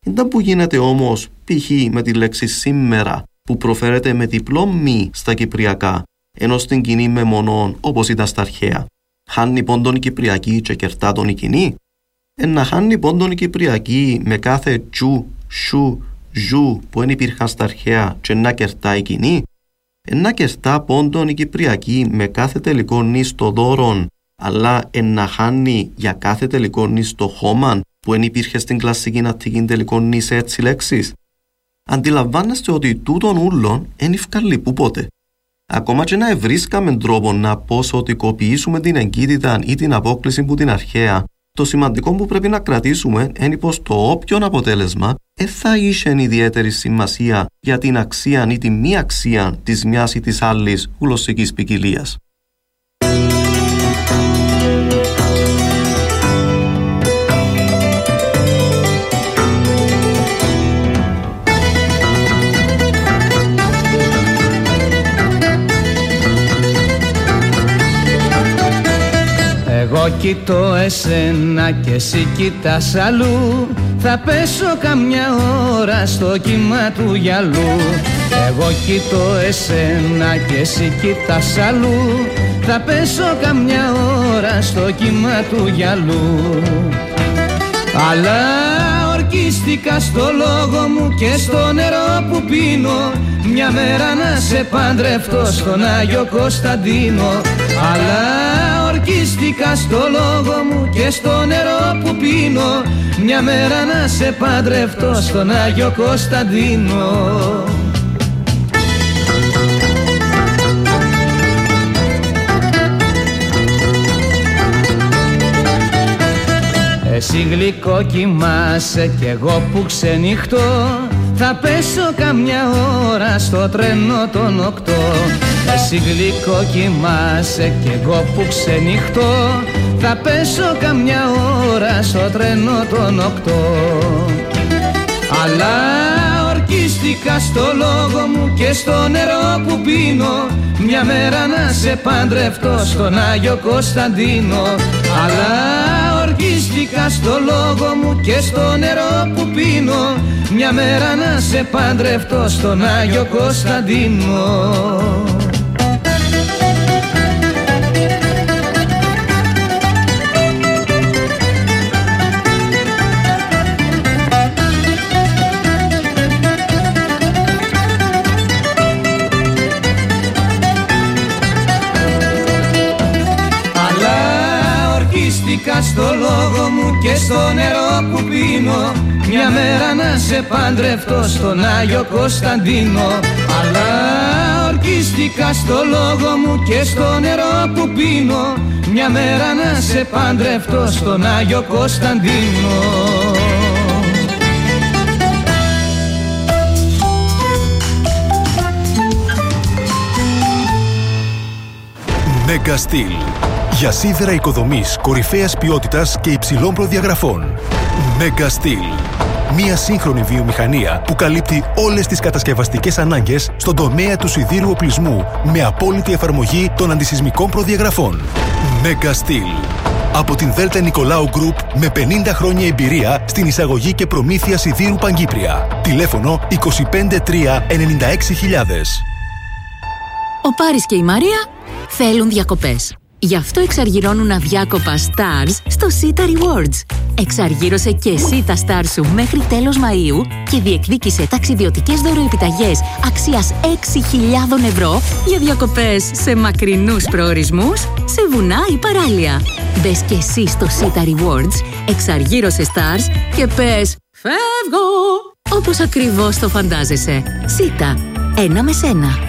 Ήταν που γίνεται όμως π.χ. με τη λέξη σήμερα που προφέρεται με διπλό μη στα κυπριακά, ενώ στην κοινή με μονών όπως ήταν στα αρχαία. Χάνει πόντον η κυπριακή και κερτά τον η κοινή. Να χάνει πόντον η κυπριακή με κάθε τσου, σου, ζου που δεν υπήρχαν στα αρχαία και να κερτά η κοινή. Να κερτά πόντον η κυπριακή με κάθε τελικό νη στο δώρον, αλλά να χάνει για κάθε τελικό νη στο χώμαν που δεν υπήρχε στην κλασική ναττική τελικό νη σε έτσι λέξεις. Αντιλαμβάνεστε ότι τούτον ούλον δεν ευκαλεί που πότε. Ακόμα και να ευρίσκαμε τρόπο να ποσοτικοποιήσουμε την εγκύτητα ή την απόκληση που την αρχαία, το σημαντικό που πρέπει να κρατήσουμε είναι πως το όποιον αποτέλεσμα θα είχε ιδιαίτερη σημασία για την αξία ή τη μη αξία της μιας ή της άλλης γλωσσικής ποικιλίας. Εγώ κοιτώ εσένα και εσύ κοιτάς αλλού, θα πέσω καμιά ώρα στο κύμα του γυαλού. Εγώ κοιτώ εσένα και εσύ κοιτάς αλλού, θα πέσω καμιά ώρα στο κύμα του γυαλού. Αλλά ορκίστηκα στο λόγο μου και στο νερό που πίνω, μια μέρα να σε παντρευτώ στον Άγιο Κωνσταντίνο. Αλλά ορκίστηκα στο λόγο μου και στο νερό που πίνω, μια μέρα να σε παντρευτώ στον Άγιο Κωνσταντίνο. Εσύ γλυκό κοιμάσαι κι εγώ που ξενυχτώ, θα πέσω καμιά ώρα στο τρένο των 8. Εσύ γλυκό κοιμάσαι κι εγώ που ξενυχτώ, θα πέσω καμιά ώρα στο τρένο των 8. Αλλά ορκίστηκα στο λόγο μου και στο νερό που πίνω, μια μέρα να σε παντρευτώ στον Άγιο Κωνσταντίνο. Αλλά ορκίστηκα στο λόγο μου και στο νερό που πίνω, μια μέρα να σε παντρευτώ στον Άγιο Κωνσταντίνο. Στο λόγο μου και στο νερό που πίνω, μια μέρα να σε παντρευτώ στον Άγιο Κωνσταντίνο. Αλλά ορκίστηκα στο λόγο μου και στο νερό που πίνω, μια μέρα να σε παντρευτώ στον Άγιο Κωνσταντίνο. Mega Steel. Για σίδερα οικοδομής κορυφαίας ποιότητας και υψηλών προδιαγραφών. Mega Steel. Μία σύγχρονη βιομηχανία που καλύπτει όλες τις κατασκευαστικές ανάγκες στον τομέα του σιδήρου οπλισμού με απόλυτη εφαρμογή των αντισυσμικών προδιαγραφών. Mega Steel. Από την Δέλτα Νικολάου Group με 50 χρόνια εμπειρία στην εισαγωγή και προμήθεια σιδήρου Παγκύπρια. Τηλέφωνο 253 96 000. Ο Πάρης και η Μαρία θέλουν διακοπές. Γι' αυτό εξαργυρώνουν αδιάκοπα stars στο Sita Rewards. Εξαργύρωσε και εσύ τα stars σου μέχρι τέλος Μαΐου και διεκδίκησε ταξιδιωτικές δωροεπιταγές αξίας 6.000 ευρώ για διακοπές σε μακρινούς προορισμούς, σε βουνά ή παράλια. Μπες και εσύ στο Sita Rewards, εξαργύρωσε stars και πες «Φεύγω!» όπως ακριβώς το φαντάζεσαι. Sita, ένα με σένα.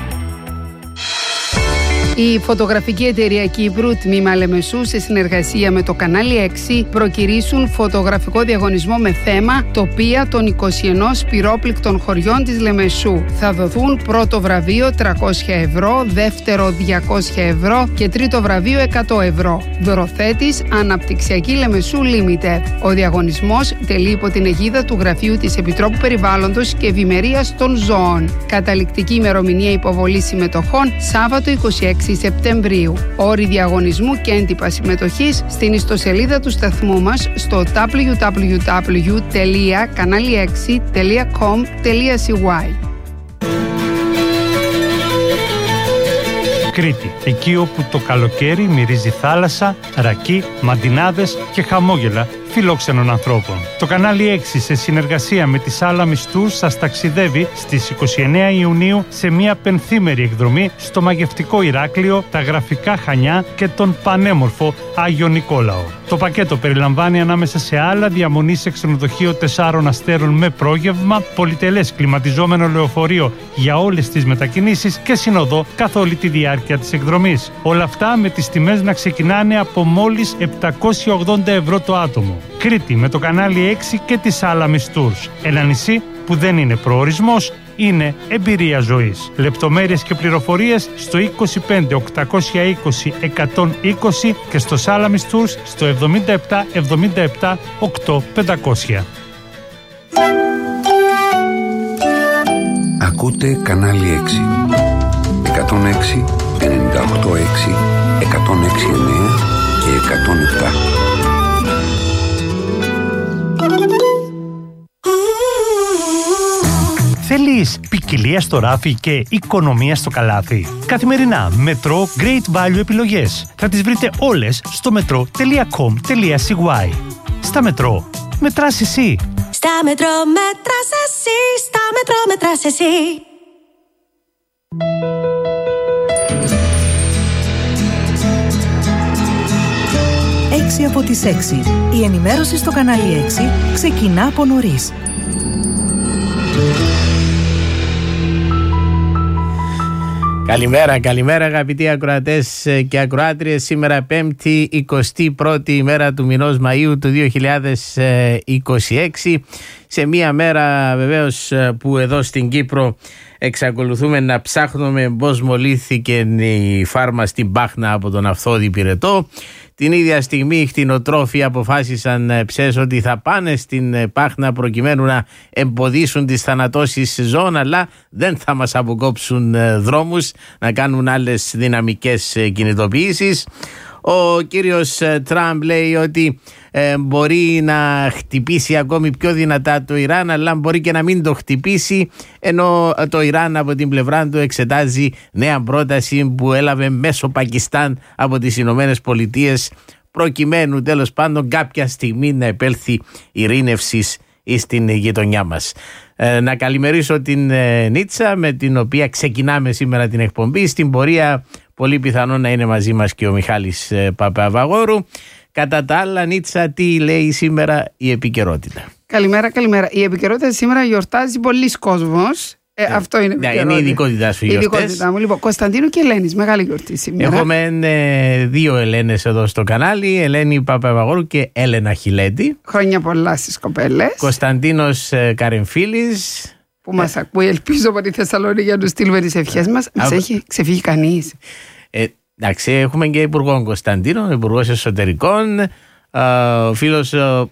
Η φωτογραφική εταιρεία Κύπρου, τμήμα Λεμεσού, σε συνεργασία με το κανάλι 6, προκυρήσουν φωτογραφικό διαγωνισμό με θέμα «Τοπία των 21 πυρόπληκτων χωριών της Λεμεσού». Θα δοθούν πρώτο βραβείο 300 ευρώ, δεύτερο 200 ευρώ και τρίτο βραβείο 100 ευρώ. Δωροθέτης Αναπτυξιακή Λεμεσού Limited. Ο διαγωνισμός τελεί υπό την αιγίδα του Γραφείου της Επιτρόπου Περιβάλλοντος και Ευημερίας των Ζώων. Καταληκτική ημερομηνία υποβολής συμμετοχών Σάββατο 26 Σεπτεμβρίου. Όροι διαγωνισμού και έντυπα συμμετοχής στην ιστοσελίδα του σταθμού μας στο www.kanali6.com.cy. Κρήτη, εκεί όπου το καλοκαίρι μυρίζει θάλασσα, ρακί, μαντινάδες και χαμόγελα φιλόξενων ανθρώπων. Το κανάλι 6 σε συνεργασία με τη Salamis Tours σας ταξιδεύει στις 29 Ιουνίου σε μια πενθήμερη εκδρομή στο μαγευτικό Ηράκλειο, τα γραφικά Χανιά και τον πανέμορφο Άγιο Νικόλαο. Το πακέτο περιλαμβάνει ανάμεσα σε άλλα διαμονή σε ξενοδοχείο 4 αστέρων με πρόγευμα, πολυτελές κλιματιζόμενο λεωφορείο για όλες τις μετακινήσεις και συνοδό καθ' όλη τη διάρκεια της εκδρομής. Όλα αυτά με τις τιμές να ξεκινάνε από μόλις 780 ευρώ το άτομο. Κρήτη με το κανάλι 6 και τη Salamis Tours. Ένα νησί που δεν είναι προορισμός, είναι εμπειρία ζωής. Λεπτομέρειες και πληροφορίες στο 25 820 120 και στο Salamis Tours στο 77 77 8 500. Ακούτε κανάλι 6. 106, 98,6, 106,9 και 107. Θέλεις ποικιλία στο ράφι και οικονομία στο καλάθι? Καθημερινά Metro Great Value επιλογές. Θα τις βρείτε όλες στο metro.com.cy. Στα Metro, μετράς εσύ. Στα Metro μετράς εσύ. Στα Metro μετράς εσύ. 6 από τις 6. Η ενημέρωση στο κανάλι 6 ξεκινά από νωρίς. Καλημέρα αγαπητοί ακροατές και ακροάτριες. Σήμερα 5η 21η ημέρα του μηνός Μαΐου του 2026. Σε μία μέρα βεβαίως που εδώ στην Κύπρο εξακολουθούμε να ψάχνουμε πώς μολύθηκε η φάρμα στην Πάχνα από τον Αυθόδη Πυρετό. Την ίδια στιγμή οι κτηνοτρόφοι αποφάσισαν ότι θα πάνε στην Πάχνα προκειμένου να εμποδίσουν τις θανατώσεις ζώων, αλλά δεν θα μας αποκόψουν δρόμους, να κάνουν άλλες δυναμικές κινητοποιήσεις. Ο κύριος Τραμπ λέει ότι μπορεί να χτυπήσει ακόμη πιο δυνατά το Ιράν, αλλά μπορεί και να μην το χτυπήσει, ενώ το Ιράν από την πλευρά του εξετάζει νέα πρόταση που έλαβε μέσω Πακιστάν από τις Ηνωμένες Πολιτείες, προκειμένου τέλος πάντων κάποια στιγμή να επέλθει ειρήνευσης στην γειτονιά μας. Να καλημερίσω την Νίτσα, με την οποία ξεκινάμε σήμερα την εκπομπή. Στην πορεία πολύ πιθανό να είναι μαζί μας και ο Μιχάλης Παπαβαγόρου. Κατά τα άλλα, Νίτσα, τι λέει σήμερα η επικαιρότητα? Καλημέρα. Η επικαιρότητα σήμερα γιορτάζει πολλοί κόσμος. Αυτό είναι η ειδικότητά σου. Η ειδικότητά μου. Λοιπόν, Κωνσταντίνου και Ελένης, μεγάλη γιορτή σήμερα. Έχουμε δύο Ελένες εδώ στο κανάλι, Ελένη Παπαβαγόρου και Έλενα Χιλέτη. Χρόνια πολλά στις κοπέλες. Κωνσταντίνος Καρεμφίλης, που μας ακούει, ελπίζω από τη Θεσσαλονίκη για να του στείλουμε τις ευχές μας. Μας έχει ξεφύγει κανείς? Εντάξει, έχουμε και υπουργό Κωνσταντίνο, υπουργός Εσωτερικών. Ο φίλος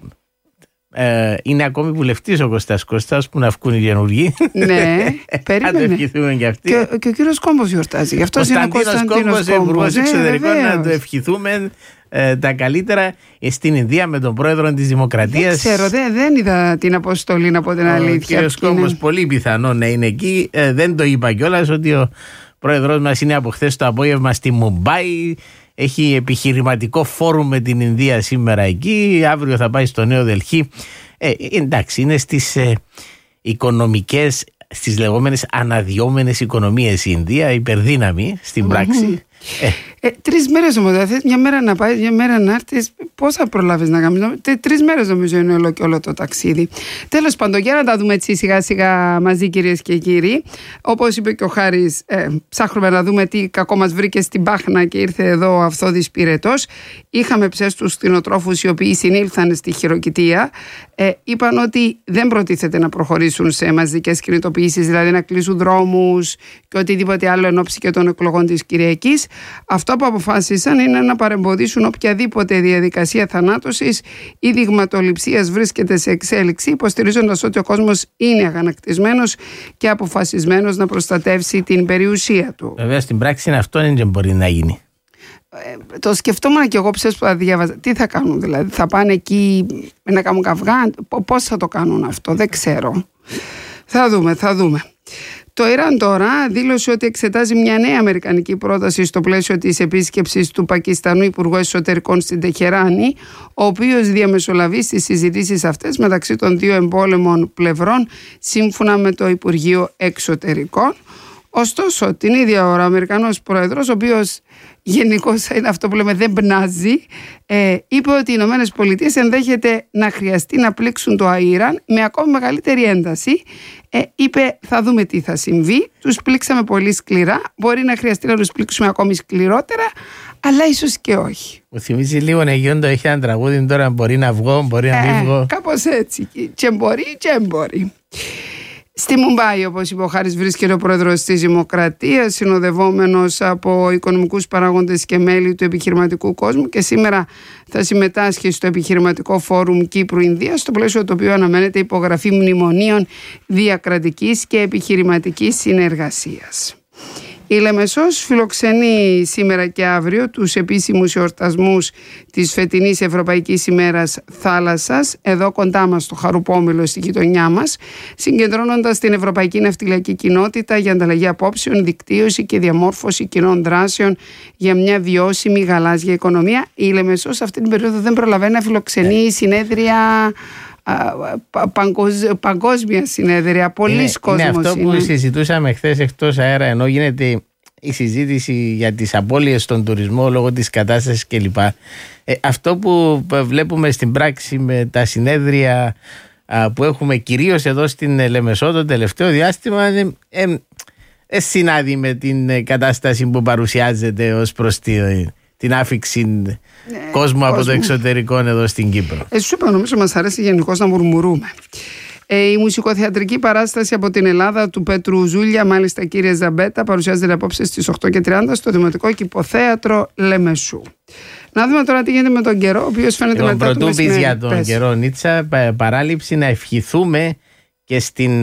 είναι ακόμη βουλευτής ο Κώστας που να βγουν οι καινούργοι. Ναι, περίμενε. Αν το ευχηθούμε και αυτοί. Και ο κύριος Κόμπος γιορτάζει. Γι' αυτό είναι ο Κωνσταντίνος Κόμπος, υπουργός Εξωτερικών, να το ευχηθούμε τα καλύτερα στην Ινδία με τον πρόεδρο της Δημοκρατίας. Δεν ξέρω, δεν είδα την αποστολή, να πω την αλήθεια. Ο κύριος Κόμπος πολύ πιθανό να είναι εκεί. Δεν το είπα κιόλας ότι ο πρόεδρος μας είναι από χθες το απόγευμα στη Μουμπάι. Έχει επιχειρηματικό φόρουμ με την Ινδία σήμερα εκεί. Αύριο θα πάει στο Νέο Δελχή. Εντάξει, είναι στις οικονομικές, στις λεγόμενες αναδυόμενες οικονομίες η Ινδία, υπερδύναμη στην πράξη. 3 μέρες όμως, δηλαδή μια μέρα να πάει, μια μέρα να έρθεις, πώς θα προλάβεις να κάνεις? 3 μέρες νομίζω είναι όλο το ταξίδι. Τέλος πάντων, για να τα δούμε έτσι σιγά σιγά μαζί, κυρίες και κύριοι. Όπως είπε και ο Χάρης, ψάχνουμε να δούμε τι κακό μας βρήκε στην Πάχνα και ήρθε εδώ ο Αυθόδης Πυρετός. Είχαμε ψέστους κτηνοτρόφους οι οποίοι συνήλθαν στη χειροκητεία. Είπαν ότι δεν προτίθεται να προχωρήσουν σε μαζικές κινητοποιήσεις, δηλαδή να κλείσουν δρόμους και οτιδήποτε άλλο εν ώψη και των εκλογών της Κυριακής. Αυτό που αποφάσισαν είναι να παρεμποδίσουν οποιαδήποτε διαδικασία διαδικασία θανάτωσης ή δειγματοληψίας βρίσκεται σε εξέλιξη, υποστηρίζοντας ότι ο κόσμος είναι αγανακτισμένος και αποφασισμένος να προστατεύσει την περιουσία του. Βέβαια στην πράξη αυτό δεν μπορεί να γίνει. Το σκεφτόμουν και εγώ που θα διάβαζα. Τι θα κάνουν δηλαδή, θα πάνε εκεί να κάνουν καυγά, πώς θα το κάνουν αυτό, δεν ξέρω. Θα δούμε. Το Ιράν τώρα δήλωσε ότι εξετάζει μια νέα αμερικανική πρόταση στο πλαίσιο της επίσκεψης του Πακιστανού Υπουργού Εσωτερικών στην Τεχεράνη, ο οποίος διαμεσολαβεί στις συζητήσεις αυτές μεταξύ των δύο εμπόλεμων πλευρών, σύμφωνα με το Υπουργείο Εξωτερικών. Ωστόσο, την ίδια ώρα ο Αμερικανός Πρόεδρος, ο οποίος γενικώς είναι αυτό που λέμε δεν πνάζει, είπε ότι οι Ηνωμένες Πολιτείες ενδέχεται να χρειαστεί να πλήξουν το Ιράν με ακόμη μεγαλύτερη ένταση. Είπε θα δούμε τι θα συμβεί, τους πλήξαμε πολύ σκληρά, μπορεί να χρειαστεί να τους πλήξουμε ακόμη σκληρότερα, αλλά ίσως και όχι. Μου θυμίζει λίγο να γίνονται, έχει ένα τραγούδι τώρα, μπορεί να βγω, μπορεί να μην βγω. Κάπως έτσι, και μπορεί. Στη Μουμπάι, όπως είπε ο Χάρης, βρίσκεται ο πρόεδρος της Δημοκρατίας, συνοδευόμενος από οικονομικούς παράγοντες και μέλη του επιχειρηματικού κόσμου, και σήμερα θα συμμετάσχει στο επιχειρηματικό φόρουμ Κύπρου-Ινδίας, στο πλαίσιο του οποίου αναμένεται υπογραφή μνημονίων διακρατικής και επιχειρηματικής συνεργασίας. Η Λεμεσός φιλοξενεί σήμερα και αύριο τους επίσημους εορτασμούς της φετινής Ευρωπαϊκής ημέρας θάλασσας, εδώ κοντά μας στο Χαρουπόμηλο, στη γειτονιά μας, συγκεντρώνοντας την Ευρωπαϊκή Ναυτιλιακή Κοινότητα για ανταλλαγή απόψεων, δικτύωση και διαμόρφωση κοινών δράσεων για μια βιώσιμη γαλάζια οικονομία. Η Λεμεσός αυτή την περίοδο δεν προλαβαίνει να φιλοξενεί συνέδρια, παγκόσμια συνέδρια, πολλοί κόσμος. Είναι αυτό που συζητούσαμε χθες εκτός αέρα, ενώ γίνεται η συζήτηση για τις απώλειες στον τουρισμό λόγω της κατάστασης κλπ. Αυτό που βλέπουμε στην πράξη με τα συνέδρια που έχουμε κυρίως εδώ στην Λεμεσό το τελευταίο διάστημα συνάδει με την κατάσταση που παρουσιάζεται ως προς την άφηξη κόσμου από το εξωτερικό εδώ στην Κύπρο. Σου είπα, νομίζω μας αρέσει γενικώς να μουρμουρούμε. Η μουσικοθεατρική παράσταση από την Ελλάδα του Πέτρου Ζούλια, μάλιστα κύριε Ζαμπέτα, παρουσιάζεται απόψε στις 8:30 στο Δημοτικό Κηποθέατρο Λεμεσού. Να δούμε τώρα τι γίνεται με τον καιρό, ο οποίος φαίνεται μετά το μεσημέρι. Πρωτού για τον καιρό, Νίτσα, παράληψη να ευχηθούμε και στην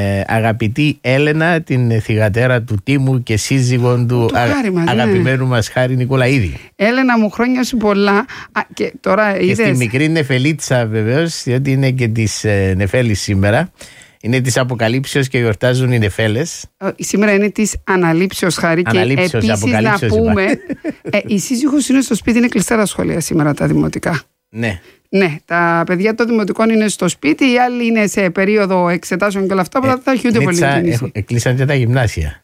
αγαπητή Έλενα, την θυγατέρα του Τίμου και σύζυγον του αγαπημένου μας Χάρη Νικολαίδη. Έλενα μου, χρόνια σου πολλά. Και τώρα και στη μικρή Νεφελίτσα βεβαίως, διότι είναι και της Νεφέλης σήμερα. Είναι της Αποκαλύψεως και γιορτάζουν οι Νεφέλες. Σήμερα είναι της Αναλήψεως, Χάρη. Και επίσης να πούμε, η σύζυγος είναι στο σπίτι, είναι κλειστά τα σχολεία σήμερα τα δημοτικά. Ναι, τα παιδιά των δημοτικών είναι στο σπίτι, οι άλλοι είναι σε περίοδο εξετάσεων και όλα αυτά, αλλά δεν θα έχει ούτε πολύ κίνηση. Εκλείσαν και τα γυμνάσια.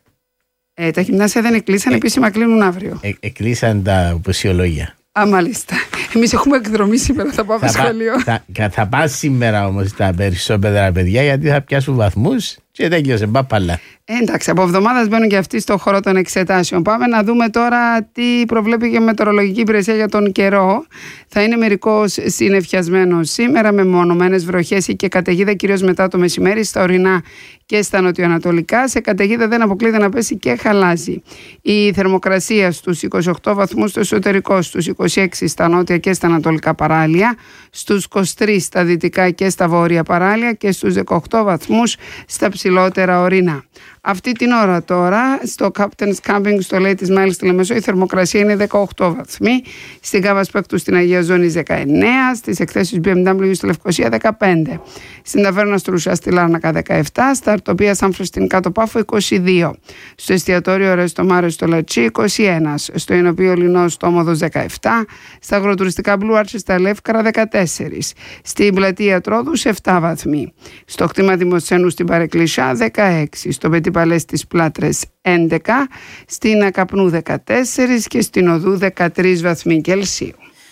Τα γυμνάσια δεν εκλείσαν, επίσημα κλείνουν αύριο. Εκλείσαν τα ποσιολόγια. Μάλιστα. Εμείς έχουμε εκδρομή σήμερα, θα πάμε σχολείο. Θα πάνε σήμερα όμως τα περισσότερα παιδιά, γιατί θα πιάσουν βαθμούς και τέλειωσε, μπάπαλα. Εντάξει, από εβδομάδας μπαίνουν και αυτοί στο χώρο των εξετάσεων. Πάμε να δούμε τώρα τι προβλέπει και η μετεωρολογική υπηρεσία για τον καιρό. Θα είναι μερικώς συννεφιασμένο σήμερα με μονομένες βροχές και καταιγίδα, κυρίως μετά το μεσημέρι στα ορεινά και στα νοτιοανατολικά. Σε καταιγίδα δεν αποκλείεται να πέσει και χαλάζει. Η θερμοκρασία στους 28 βαθμούς στο εσωτερικό, στους 26 στα νότια και στα ανατολικά παράλια, στους 23 στα δυτικά και στα βόρεια παράλια και στους 18 βαθμούς στα ψηλότερα ορεινά. Αυτή την ώρα τώρα στο Captain's Camping στο Λέει της Μάλης στη Λεμεσό η θερμοκρασία είναι 18 βαθμοί, στην Κάβα Σπέκτου στην Αγία Ζώνη 19, στις εκθέσεις BMW στη Λευκοσία 15, στην Ταβέρνα Στρουσιά στη Λάρνακα 17, στα Αρτοπία Σάμφρο στην Κάτω Πάφο 22, στο εστιατόριο Ρεστο Μάριο στο Λατσί 21, στο Ινωπείο Λινό στο Όμοδος 17, στα αγροτουριστικά Blue Arches στα Λεύκαρα 14, στην Πλατεία Τρόδους 7 βαθμοί, στο κτήμα Δημοσθένου στην Παρεκκλησιά 16, στο Πετή Παλές στις Πλάτρες 11, στην Ακαπνού 14 και στην Οδού 13 βαθμοί Κελσίου.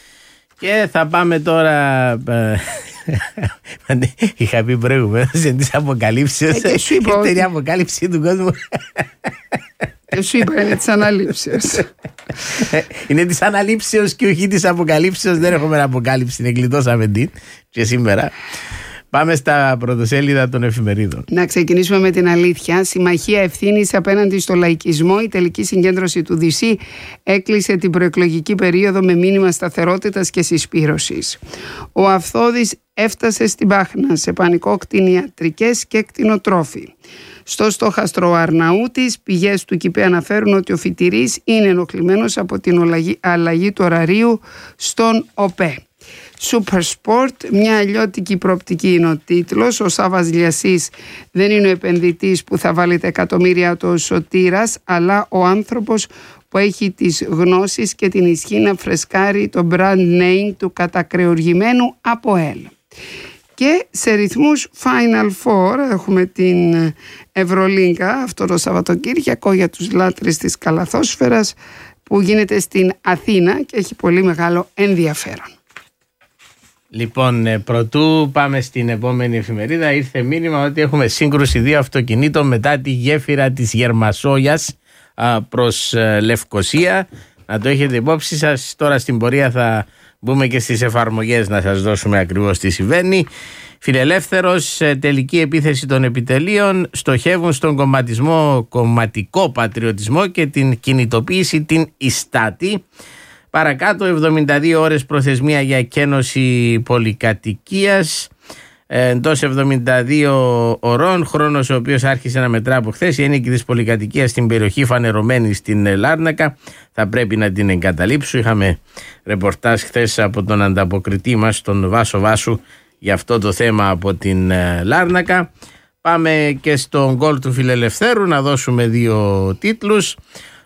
Και θα πάμε τώρα. Είχα πει προηγουμένως για τις αποκαλύψεις. Είναι η αποκάλυψη του κόσμου. Και σου είπα, είναι της αναλήψεως. Είναι της αναλήψεως και όχι της αποκαλύψεως. Δεν έχουμε αποκάλυψη, την γλιτώσαμε την και σήμερα. Πάμε στα πρωτοσέλιδα των εφημερίδων. Να ξεκινήσουμε με την αλήθεια. Συμμαχία ευθύνης απέναντι στο λαϊκισμό. Η τελική συγκέντρωση του ΔΣ έκλεισε την προεκλογική περίοδο με μήνυμα σταθερότητας και συσπήρωσης. Ο Αυθόδης έφτασε στην Πάχνα σε πανικό κτηνιατρικές και κτηνοτρόφοι. Στο στόχαστρο ο Αρναούτης, πηγές του ΚΙΠΕ αναφέρουν ότι ο φοιτηρής είναι ενοχλημένος από την αλλαγή του ωραρίου στον ΟΠΕ. Super Sport, μια αλλιώτικη προοπτική είναι ο τίτλος. Ο Σάββας Λιασής δεν είναι ο επενδυτής που θα βάλει τα εκατομμύρια του Σωτήρας, αλλά ο άνθρωπος που έχει τις γνώσεις και την ισχύ να φρεσκάρει το brand name του κατακρεουργημένου ΑΠΟΕΛ. Και σε ρυθμούς Final Four έχουμε την Ευρωλίγκα αυτό το Σαββατοκύριακο για τους λάτρεις της καλαθόσφαιρας που γίνεται στην Αθήνα και έχει πολύ μεγάλο ενδιαφέρον. Λοιπόν, πρωτού πάμε στην επόμενη εφημερίδα, ήρθε μήνυμα ότι έχουμε σύγκρουση 2 αυτοκινήτων μετά τη γέφυρα της Γερμασόγιας προς Λευκοσία. Να το έχετε υπόψη σας. Τώρα στην πορεία θα μπούμε και στις εφαρμογές να σας δώσουμε ακριβώς τι συμβαίνει. Φιλελεύθερος, τελική επίθεση των επιτελείων, στοχεύουν στον κομματικό πατριωτισμό και την κινητοποίηση την ιστάτη. Παρακάτω 72 ώρες προθεσμία για εκένωση πολυκατοικίας. Εντός 72 ωρών, χρόνος ο οποίος άρχισε να μετρά από χθες, οι ένοικοι της πολυκατοικίας στην περιοχή φανερωμένη στην Λάρνακα θα πρέπει να την εγκαταλείψουν. Είχαμε ρεπορτάζ χθες από τον ανταποκριτή μας, τον Βάσο Βάσου, για αυτό το θέμα από την Λάρνακα. Πάμε και στον γκολ του Φιλελευθέρου να δώσουμε 2 τίτλους.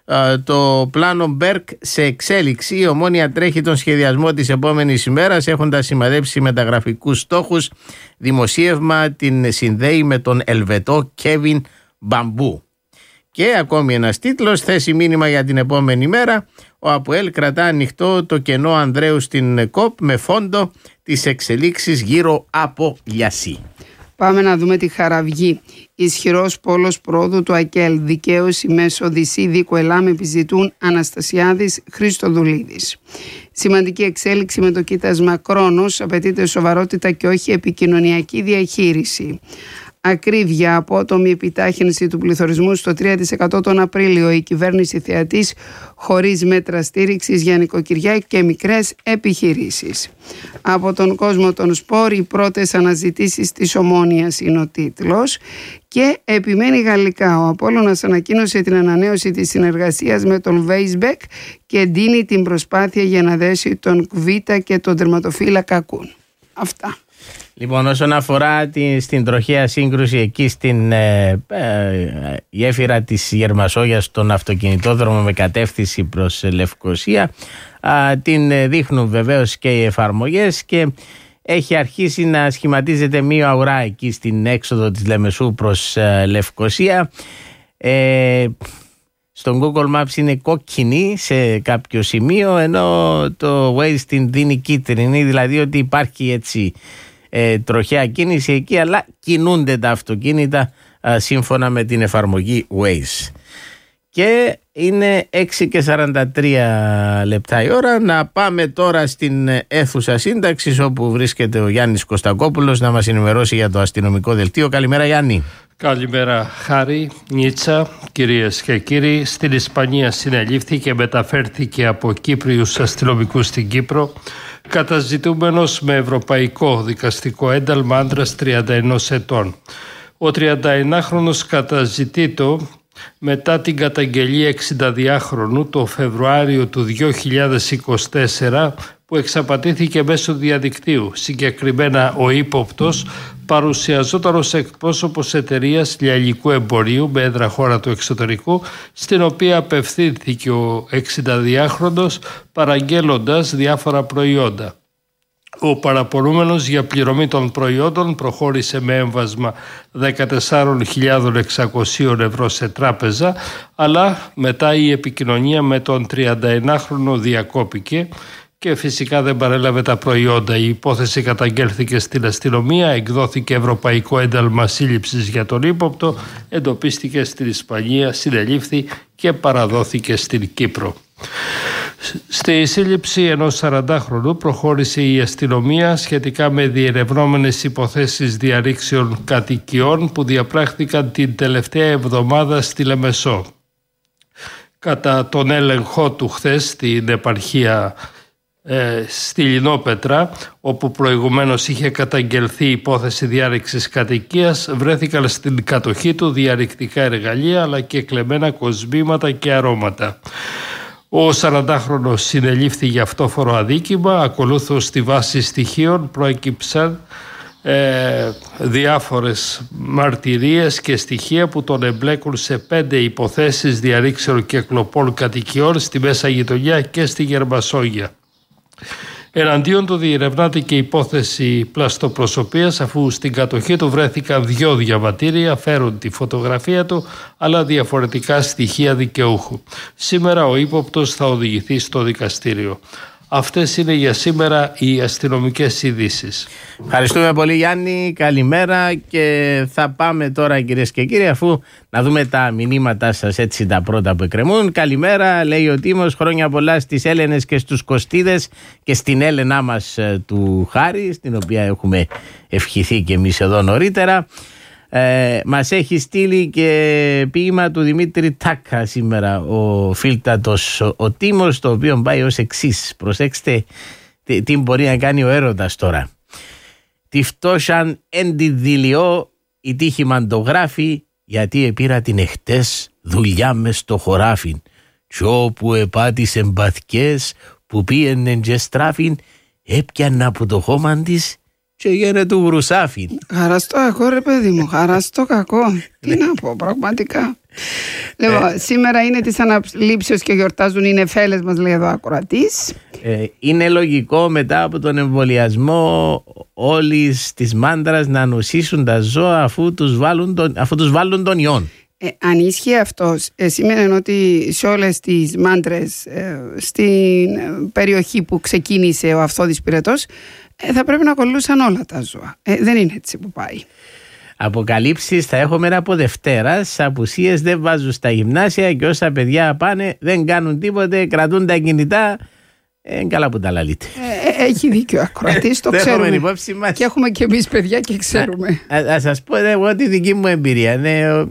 Το πλάνο Μπέρκ σε εξέλιξη. Η Ομόνοια τρέχει τον σχεδιασμό της επόμενης ημέρας έχοντας σημαδέψει μεταγραφικούς στόχους. Δημοσίευμα την συνδέει με τον Ελβετό Κέβιν Μπαμπού. Και ακόμη ένας τίτλος, θέση μήνυμα για την επόμενη μέρα. Ο ΑΠΟΕΛ κρατά ανοιχτό το κενό Ανδρέου στην ΚΟΠ με φόντο τις εξελίξεις γύρω από Λιασί. Πάμε να δούμε τη Χαραυγή. Ισχυρός πόλος πρόοδου του ΑΚΕΛ. Δικαίωση μέσω ΔΣ Δίκου Ελάμ επιζητούν Αναστασιάδης Χριστοδουλίδης. Σημαντική εξέλιξη με το κοίτασμα Κρόνος. Απαιτείται σοβαρότητα και όχι επικοινωνιακή διαχείριση. Ακρίβεια, απότομη επιτάχυνση του πληθωρισμού στο 3% τον Απρίλιο. Η κυβέρνηση θεατής χωρίς μέτρα στήριξης για νοικοκυριά και μικρές επιχειρήσεις. Από τον κόσμο των σπορ, οι πρώτες αναζητήσεις της Ομόνοιας είναι ο τίτλος. Και επιμένει γαλλικά. Ο Απόλλωνας ανακοίνωσε την ανανέωση της συνεργασίας με τον Βέισμπεκ και εντείνει την προσπάθεια για να δέσει τον Κβίτα και τον τερματοφύλακα Κούν. Αυτά. Λοιπόν, όσον αφορά στην τροχαία σύγκρουση εκεί στην γέφυρα της Γερμασόγιας, στον αυτοκινητόδρομο με κατεύθυνση προς Λευκοσία, την δείχνουν βεβαίως και οι εφαρμογές και έχει αρχίσει να σχηματίζεται μία ουρά εκεί στην έξοδο της Λεμεσού προς Λευκοσία. Στον Google Maps είναι κόκκινη σε κάποιο σημείο, ενώ το Waze την δίνει κίτρινη, δηλαδή ότι υπάρχει έτσι τροχαία κίνηση εκεί, αλλά κινούνται τα αυτοκίνητα σύμφωνα με την εφαρμογή Waze. Και είναι 6:43 λεπτά η ώρα. Να πάμε τώρα στην αίθουσα σύνταξης, όπου βρίσκεται ο Γιάννης Κωστακόπουλος να μας ενημερώσει για το αστυνομικό δελτίο. Καλημέρα, Γιάννη. Καλημέρα, Χάρη, Νίτσα, κυρίες και κύριοι. Στην Ισπανία συνελήφθη και μεταφέρθηκε από Κύπριους αστυνομικούς στην Κύπρο καταζητούμενος με ευρωπαϊκό δικαστικό ένταλμα, άντρας 31 ετών. Ο 31χρονος καταζητείτο μετά την καταγγελία 62χρονου το Φεβρουάριο του 2024 που εξαπατήθηκε μέσω διαδικτύου. Συγκεκριμένα ο ύποπτος παρουσιαζόταν ως εκπρόσωπος εταιρείας λιανικού εμπορίου με έδρα χώρα του εξωτερικού, στην οποία απευθύνθηκε ο 62χρονος παραγγέλλοντας διάφορα προϊόντα. Ο παραπονούμενος για πληρωμή των προϊόντων προχώρησε με έμβασμα 14.600 ευρώ σε τράπεζα, αλλά μετά η επικοινωνία με τον 31χρονο διακόπηκε και φυσικά δεν παρέλαβε τα προϊόντα. Η υπόθεση καταγγέλθηκε στην αστυνομία, εκδόθηκε ευρωπαϊκό ένταλμα σύλληψης για τον ύποπτο, εντοπίστηκε στην Ισπανία, συνελήφθη και παραδόθηκε στην Κύπρο. Στη σύλληψη ενός 40χρονου προχώρησε η αστυνομία σχετικά με διερευνόμενες υποθέσεις διαρρήξεων κατοικιών που διαπράχθηκαν την τελευταία εβδομάδα στη Λεμεσό. Κατά τον έλεγχό του χθες στην επαρχία στη Λινόπετρα, όπου προηγουμένως είχε καταγγελθεί υπόθεση διάρρηξης κατοικίας, βρέθηκαν στην κατοχή του διαρρηκτικά εργαλεία αλλά και κλεμμένα κοσμήματα και αρώματα. Ο 40χρονος συνελήφθη για αυτόφορο αδίκημα. Ακολούθως στη βάση στοιχείων προέκυψαν διάφορες μαρτυρίες και στοιχεία που τον εμπλέκουν σε 5 υποθέσεις διαρρήξεων και κλοπών κατοικιών στη Μέσα Γειτονιά και στη Γερμασόγεια. Εναντίον του διερευνάται και υπόθεση πλαστοπροσωπείας, αφού στην κατοχή του βρέθηκαν 2 διαβατήρια, φέρουν τη φωτογραφία του αλλά διαφορετικά στοιχεία δικαιούχου. Σήμερα ο ύποπτος θα οδηγηθεί στο δικαστήριο. Αυτές είναι για σήμερα οι αστυνομικές ειδήσεις. Ευχαριστούμε πολύ Γιάννη, καλημέρα, και θα πάμε τώρα κυρίες και κύριοι, αφού να δούμε τα μηνύματά σας, έτσι τα πρώτα που εκκρεμούν. Καλημέρα, λέει ο Τίμος, χρόνια πολλά στις Έλενες και στους Κωστίδες και στην Έλενά μας του Χάρη, στην οποία έχουμε ευχηθεί και εμείς εδώ νωρίτερα. Μας έχει στείλει και ποίημα του Δημήτρη Τάκα σήμερα ο φίλτατος ο Τίμος, το οποίο πάει ως εξής. Προσέξτε τι μπορεί να κάνει ο έρωτας τώρα. Τη φτώσαν εν τη δηλειό η τύχη μαντογράφη, γιατί επήρα την εχτες δουλειά μες στο χωράφιν, κι όπου επάτησε παθιές που πήγαινε και στράφιν, έπιανα από το χώμα της και γίνεται του βρουσάφιν. Χαραστό κακό ρε παιδί μου, χαραστό κακό. Τι να πω πραγματικά. Λοιπόν, σήμερα είναι της αναλήψεως και γιορτάζουν οι νεφέλες μας, λέει εδώ ακροατής. Είναι λογικό μετά από τον εμβολιασμό όλης της μάντρας να νοσήσουν τα ζώα αφού τους βάλουν τον ιόν. Αν ίσχυε αυτό, σημαίνει ότι σε όλες τις μάντρες στην περιοχή που ξεκίνησε ο Αυθόδης Πυρετός θα πρέπει να κολλούσαν όλα τα ζώα. Δεν είναι έτσι που πάει. Αποκαλύψεις θα έχουμε από Δευτέρα. Απουσίες δεν βάζουν στα γυμνάσια και όσα παιδιά πάνε δεν κάνουν τίποτε, κρατούν τα κινητά. Καλά που τα λαλείτε. Έχει δίκιο ο ακροατής, το ξέρουμε. Και έχουμε και εμείς παιδιά και ξέρουμε. Θα σας πω εγώ τη δική μου εμπειρία.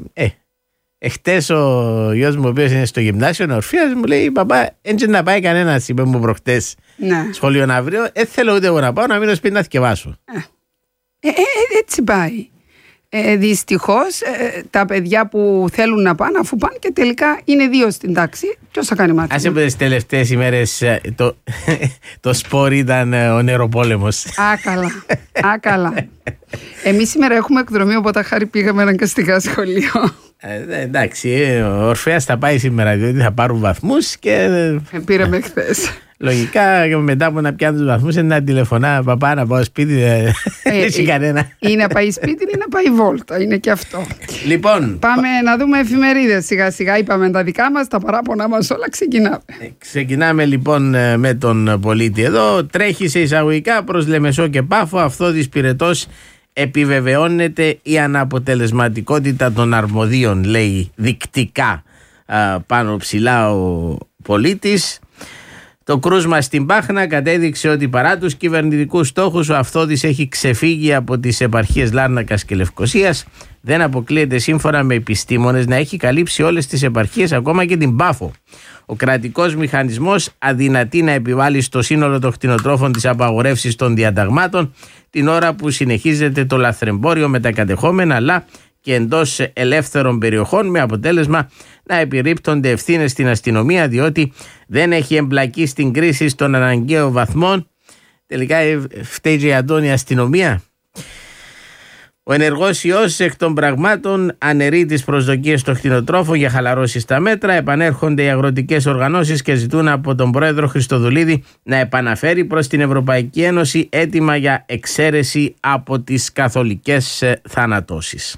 Εχτες ο γιος μου, ο οποίος είναι στο γυμνάσιο Ορφίας, μου λέει: παπά, έτσι να πάει κανένας, είπε μου προχτές, σχολείο αύριο. Θέλω ούτε εγώ να πάω, να μείνω σπίτι να θκευάσω. Έτσι πάει. Δυστυχώς τα παιδιά που θέλουν να πάνε, αφού πάνε και τελικά είναι 2 στην τάξη, ποιος θα κάνει μάθημα? Άσε που τις τελευταίες ημέρες το σπορ ήταν ο νεροπόλεμος. Άκαλα. Εμείς σήμερα έχουμε εκδρομή, οπότε χάρη πήγαμε αναγκαστικά σχολείο. Εντάξει, ο Ορφέας θα πάει σήμερα, διότι θα πάρουν βαθμούς και πήραμε χθες. Λογικά μετά από να πιάνουν τους βαθμούς είναι να τηλεφωνά: παπά, να πάω σπίτι, δεν έχει κανένα. Ή να πάει σπίτι ή να πάει βόλτα, είναι και αυτό. Λοιπόν, πάμε να δούμε εφημερίδες σιγά σιγά. Είπαμε τα δικά μας, τα παράπονά μας όλα, ξεκινάμε. Ξεκινάμε λοιπόν με τον πολίτη εδώ. Τρέχει σε εισαγωγικά προς Λεμεσό και Πάφο. Αυθόδης Πυρετός, επιβεβαιώνεται η αναποτελεσματικότητα των αρμοδίων, λέει δικτικά πάνω ψηλά ο πολίτης. Το κρούσμα στην Πάχνα κατέδειξε ότι παρά τους κυβερνητικούς στόχους ο Αυθόδης έχει ξεφύγει από τις επαρχίες Λάρνακας και Λευκωσίας. Δεν αποκλείεται σύμφωνα με επιστήμονες να έχει καλύψει όλες τις επαρχίες, ακόμα και την Πάφο. Ο κρατικός μηχανισμός αδυνατεί να επιβάλλει στο σύνολο των κτηνοτρόφων τις απαγορεύσεις των διαταγμάτων, την ώρα που συνεχίζεται το λαθρεμπόριο με τα κατεχόμενα αλλά και εντός ελεύθερων περιοχών, με αποτέλεσμα να επιρρύπτονται ευθύνες στην αστυνομία, διότι δεν έχει εμπλακεί στην κρίση στον αναγκαίο βαθμό. Τελικά φταίει και η Αντώνη αστυνομία. Ο ενεργός ιός εκ των πραγμάτων αναιρεί τις προσδοκίες των κτηνοτρόφων για χαλαρώσεις στα μέτρα. Επανέρχονται οι αγροτικές οργανώσεις και ζητούν από τον πρόεδρο Χριστοδουλίδη να επαναφέρει προς την Ευρωπαϊκή Ένωση αίτημα για εξαίρεση από τις καθολικές θανατώσεις.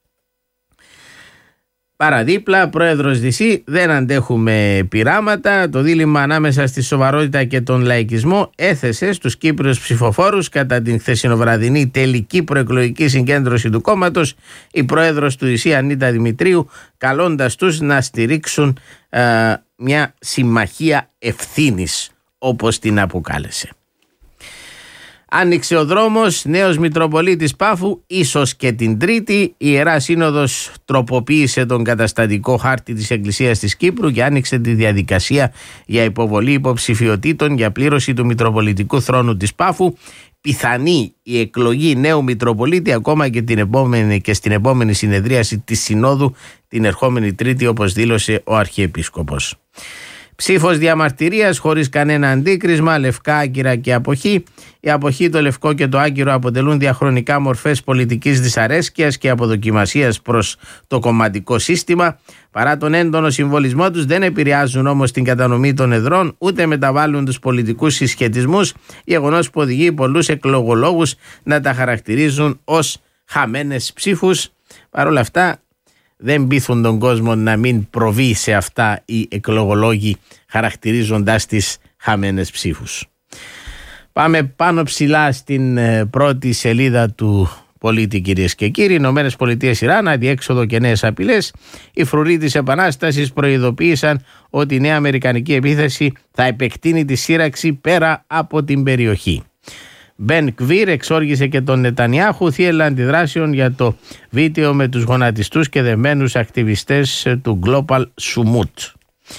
Παραδίπλα, πρόεδρος Δυσί, δεν αντέχουμε πειράματα. Το δίλημμα ανάμεσα στη σοβαρότητα και τον λαϊκισμό έθεσε στους Κύπριους ψηφοφόρους κατά την χθεσινοβραδινή τελική προεκλογική συγκέντρωση του κόμματος η πρόεδρος του Δυσί, Ανίτα Δημητρίου, καλώντας τους να στηρίξουν μια συμμαχία ευθύνης, όπως την αποκάλεσε. Άνοιξε ο δρόμος, νέος Μητροπολίτης Πάφου, ίσως και την Τρίτη. Η Ιερά Σύνοδος τροποποίησε τον καταστατικό χάρτη της Εκκλησίας της Κύπρου και άνοιξε τη διαδικασία για υποβολή υποψηφιωτήτων για πλήρωση του Μητροπολιτικού θρόνου της Πάφου. Πιθανή η εκλογή νέου Μητροπολίτη ακόμα και στην επόμενη συνεδρίαση της Συνόδου την ερχόμενη Τρίτη, όπως δήλωσε ο Αρχιεπίσκοπος. Ψήφος διαμαρτυρίας χωρίς κανένα αντίκρισμα, λευκά, άκυρα και αποχή. Η αποχή, το λευκό και το άκυρο αποτελούν διαχρονικά μορφές πολιτικής δυσαρέσκειας και αποδοκιμασίας προς το κομματικό σύστημα. Παρά τον έντονο συμβολισμό τους, δεν επηρεάζουν όμως την κατανομή των εδρών, ούτε μεταβάλλουν τους πολιτικούς συσχετισμούς, γεγονός που οδηγεί πολλούς εκλογολόγους να τα χαρακτηρίζουν ως χαμένες ψήφους. Παρ' όλα αυτά, δεν πείθουν τον κόσμο να μην προβεί σε αυτά οι εκλογολόγοι, χαρακτηρίζοντας τις χαμένες ψήφους. Πάμε πάνω ψηλά στην πρώτη σελίδα του Πολίτη, κυρίες και κύριοι. Ηνωμένες Πολιτείες Ιράν, αδιέξοδο και νέες απειλές. Οι φρουροί της Επανάστασης προειδοποίησαν ότι η νέα αμερικανική επίθεση θα επεκτείνει τη σύραξη πέρα από την περιοχή. Μπεν Κβίρ εξόργησε και τον Νετανιάχου, θύελλα αντιδράσεων για το βίντεο με τους γονατιστούς και δεμένους ακτιβιστές του Global Summit.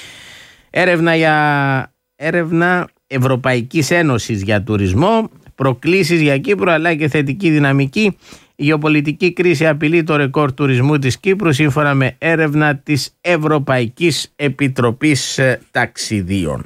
Έρευνα Ευρωπαϊκής Ένωσης για τουρισμό, προκλήσεις για Κύπρο αλλά και θετική δυναμική. Η γεωπολιτική κρίση απειλεί το ρεκόρ τουρισμού της Κύπρου, σύμφωνα με έρευνα της Ευρωπαϊκής Επιτροπής Ταξιδίων.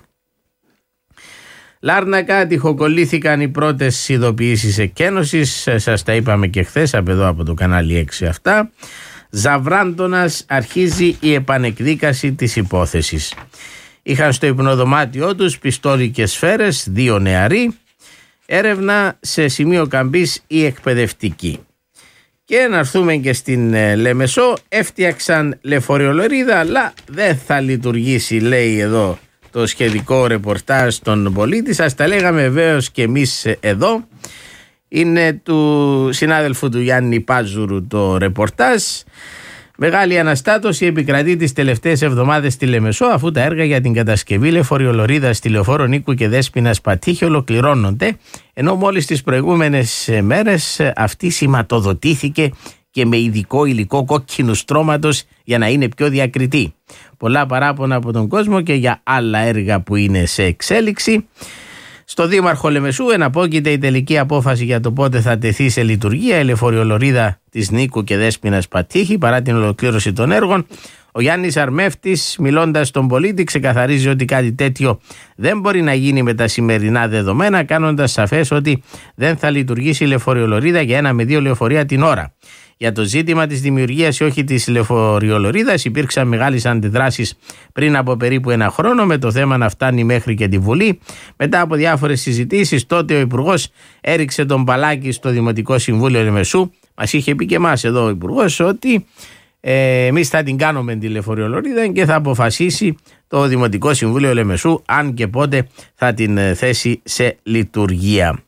Λάρνακα, τυχοκολλήθηκαν οι πρώτες ειδοποιήσεις εκκένωσης, σας τα είπαμε και χθες από το κανάλι 6 αυτά. Ζαβράντονας, αρχίζει η επανεκδίκαση της υπόθεσης. Είχαν στο υπνοδωμάτιό τους πιστόλι και σφαίρες 2 νεαροί. Έρευνα σε σημείο καμπής ή εκπαιδευτική. Και να έρθουμε και στην Λεμεσό. Έφτιαξαν λεωφοριολωρίδα, αλλά δεν θα λειτουργήσει, λέει εδώ το σχετικό ρεπορτάζ των Πολίτη. Σας τα λέγαμε βεβαίως και εμείς εδώ. Είναι του συνάδελφου του Γιάννη Πάζουρου το ρεπορτάζ. Μεγάλη αναστάτωση επικρατεί τις τελευταίες εβδομάδες στη Λεμεσό, αφού τα έργα για την κατασκευή λεωφοριολωρίδας στη λεωφόρο Νίκου και Δέσποινας Πατήχη ολοκληρώνονται, ενώ μόλις τις προηγούμενες μέρες αυτή σηματοδοτήθηκε και με ειδικό υλικό κόκκινου στρώματος για να είναι πιο διακριτή. Πολλά παράπονα από τον κόσμο και για άλλα έργα που είναι σε εξέλιξη. Στο Δήμαρχο Λεμεσού εναπόκειται η τελική απόφαση για το πότε θα τεθεί σε λειτουργία η λεωφοριολωρίδα της Νίκου και Δέσποινας Πατήχη παρά την ολοκλήρωση των έργων. Ο Γιάννης Αρμεύτης, μιλώντας στον Πολίτη, ξεκαθαρίζει ότι κάτι τέτοιο δεν μπορεί να γίνει με τα σημερινά δεδομένα, κάνοντας σαφές ότι δεν θα λειτουργήσει η λεωφοριολωρίδα για 1 με 2 λεωφορεία την ώρα. Για το ζήτημα της δημιουργίας ή όχι της λεωφοριολωρίδας υπήρξαν μεγάλες αντιδράσεις πριν από περίπου 1 χρόνο, με το θέμα να φτάνει μέχρι και τη Βουλή. Μετά από διάφορες συζητήσεις, τότε ο Υπουργός έριξε τον μπαλάκι στο Δημοτικό Συμβούλιο Λεμεσού. Μας είχε πει και εμάς εδώ ο Υπουργός ότι εμείς θα την κάνουμε τη λεωφοριολωρίδα και θα αποφασίσει το Δημοτικό Συμβούλιο Λεμεσού αν και πότε θα την θέσει σε λειτουργία.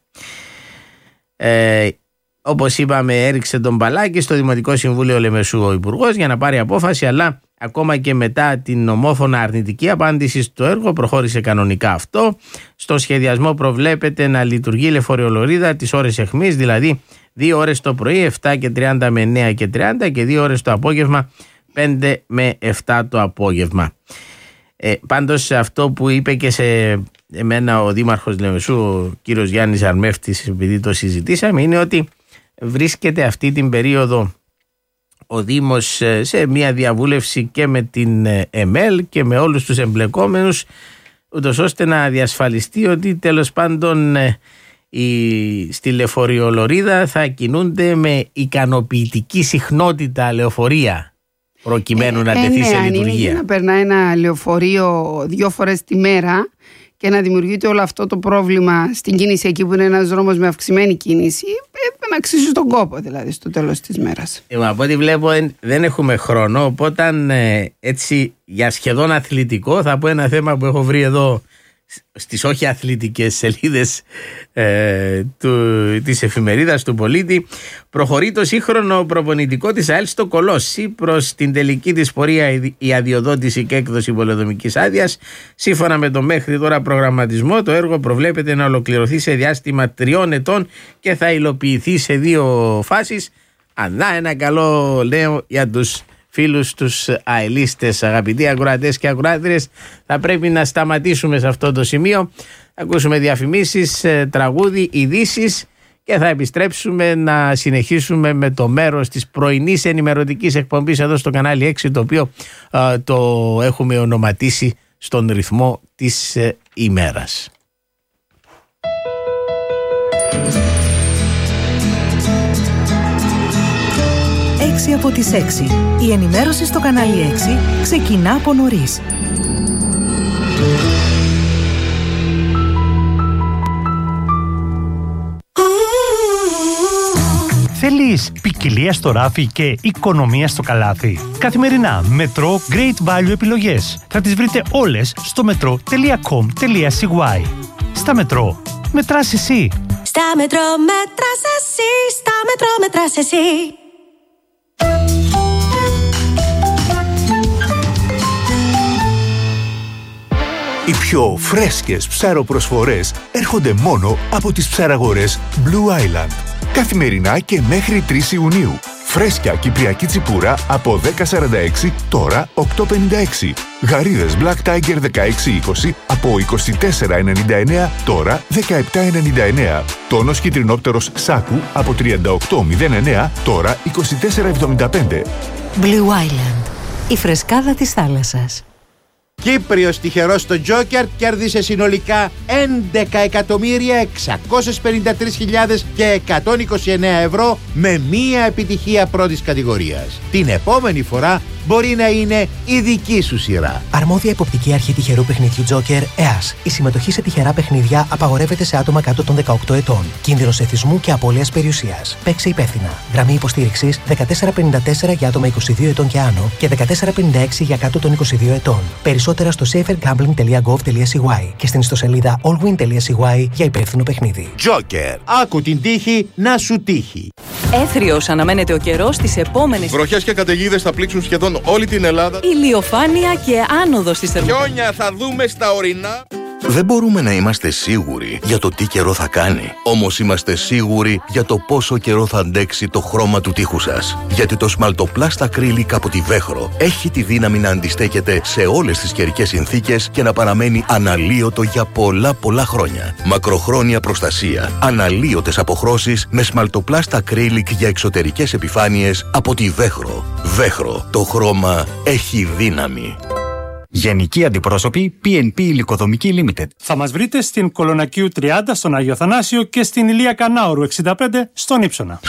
Όπως είπαμε, έριξε τον μπαλάκι στο Δημοτικό Συμβούλιο Λεμεσού ο Υπουργός για να πάρει απόφαση, αλλά ακόμα και μετά την ομόφωνα αρνητική απάντηση στο έργο προχώρησε κανονικά αυτό. Στο σχεδιασμό προβλέπεται να λειτουργεί η λεωφοριολωρίδα τις ώρες αιχμής, δηλαδή 2 ώρες το πρωί 7 και 30 με 9 και 30 και 2 ώρες το απόγευμα 5 με 7 το απόγευμα. Πάντως αυτό που είπε και σε εμένα ο Δήμαρχος Λεμεσού, ο κύριος Γιάννης Αρμεύτης, επειδή το συζητήσαμε, είναι ότι βρίσκεται αυτή την περίοδο ο Δήμος σε μια διαβούλευση και με την ΕΜΕΛ και με όλους τους εμπλεκόμενους, ούτως ώστε να διασφαλιστεί ότι τέλος πάντων στη λεωφοριολωρίδα θα κινούνται με ικανοποιητική συχνότητα λεωφορεία προκειμένου να τεθεί σε λειτουργία. Να περνάει ένα λεωφορείο 2 φορές τη μέρα και να δημιουργείται όλο αυτό το πρόβλημα στην κίνηση εκεί που είναι ένας δρόμος με αυξημένη κίνηση, να αξίζει τον κόπο δηλαδή στο τέλος της μέρας. Από ό,τι βλέπω δεν έχουμε χρόνο, οπότε έτσι για σχεδόν αθλητικό θα πω ένα θέμα που έχω βρει εδώ στις όχι αθλητικές σελίδες της εφημερίδας του Πολίτη, προχωρεί το σύγχρονο προπονητικό της ΑΕΛ στο Κολόσι. Προς την τελική της πορεία η αδειοδότηση και έκδοση πολεοδομικής άδειας. Σύμφωνα με το μέχρι τώρα προγραμματισμό, το έργο προβλέπεται να ολοκληρωθεί σε διάστημα 3 ετών και θα υλοποιηθεί σε 2 φάσεις. Ανά ένα καλό νέο για τους φίλους τους αελίστες. Αγαπητοί ακροατές και ακροάτριες, θα πρέπει να σταματήσουμε σε αυτό το σημείο. Θα ακούσουμε διαφημίσεις, τραγούδι, ειδήσεις και θα επιστρέψουμε να συνεχίσουμε με το μέρος της πρωινής ενημερωτικής εκπομπής εδώ στο κανάλι 6, το οποίο το έχουμε ονοματίσει στον ρυθμό της ημέρας. 6 από τις 6. Η ενημέρωση στο κανάλι 6 ξεκινά από νωρίς. Θέλεις ποικιλία στο ράφι και οικονομία στο καλάθι? Καθημερινά Metro Great Value επιλογές. Θα τις βρείτε όλες στο metro.com.cy. Στα Metro, μετράς εσύ. Στα Metro μετράς εσύ. Στα Metro μετράς εσύ. Οι πιο φρέσκες ψαροπροσφορές έρχονται μόνο από τις ψαραγορές Blue Island. Καθημερινά και μέχρι 3 Ιουνίου. Φρέσκια κυπριακή τσιπούρα από 10,46 τώρα 8,56. Γαρίδες Black Tiger 16-20 από 24,99 τώρα 17,99. Τόνος κιτρινόπτερος Σάκου από 38,09 τώρα 24,75. Blue Island. Η φρεσκάδα της θάλασσας. Κύπριος τυχερός στο Τζόκερ κέρδισε συνολικά 11.653.129 ευρώ με μία επιτυχία πρώτης κατηγορίας. Την επόμενη φορά μπορεί να είναι η δική σου σειρά. Αρμόδια Εποπτική Αρχή Τυχερού Παιχνιδιού Τζόκερ, ΕΑΣ. Η συμμετοχή σε τυχερά παιχνίδια απαγορεύεται σε άτομα κάτω των 18 ετών. Κίνδυνος εθισμού και απώλειας περιουσίας. Παίξε υπεύθυνα. Γραμμή υποστήριξης 1454 για άτομα 22 ετών και άνω και 1456 για κάτω των 22 ετών. Περισσότερα στο safergambling.gov.cy και στην ιστοσελίδα allwin.cy για υπεύθυνο παιχνίδι. Τζόκερ. Άκου την τύχη να σου τύχει. Έθριος αναμένεται ο καιρός τις επόμενες. Βροχές και καταιγίδες θα πλήξουν σχεδόν όλη την Ελλάδα. Ηλιοφάνεια και άνοδος της θερμοκρασίας. Χιόνια θα δούμε στα ορεινά. Δεν μπορούμε να είμαστε σίγουροι για το τι καιρό θα κάνει. Όμως είμαστε σίγουροι για το πόσο καιρό θα αντέξει το χρώμα του τοίχου σας. Γιατί το Smaltoplastic Acrylic από τη Βέχρο έχει τη δύναμη να αντιστέκεται σε όλες τις καιρικές συνθήκες και να παραμένει αναλύωτο για πολλά χρόνια. Μακροχρόνια προστασία, αναλύωτες αποχρώσεις με Smaltoplastic Acrylic για εξωτερικές επιφάνειες από τη Βέχρο. Βέχρο, το χρώμα έχει δύναμη. Γενικοί Αντιπρόσωποι PNP Υλικοδομική Limited. Θα μας βρείτε στην Κολονακίου 30 στον Άγιο Θανάσιο και στην Ηλία Κανάουρου 65 στον Ύψονα.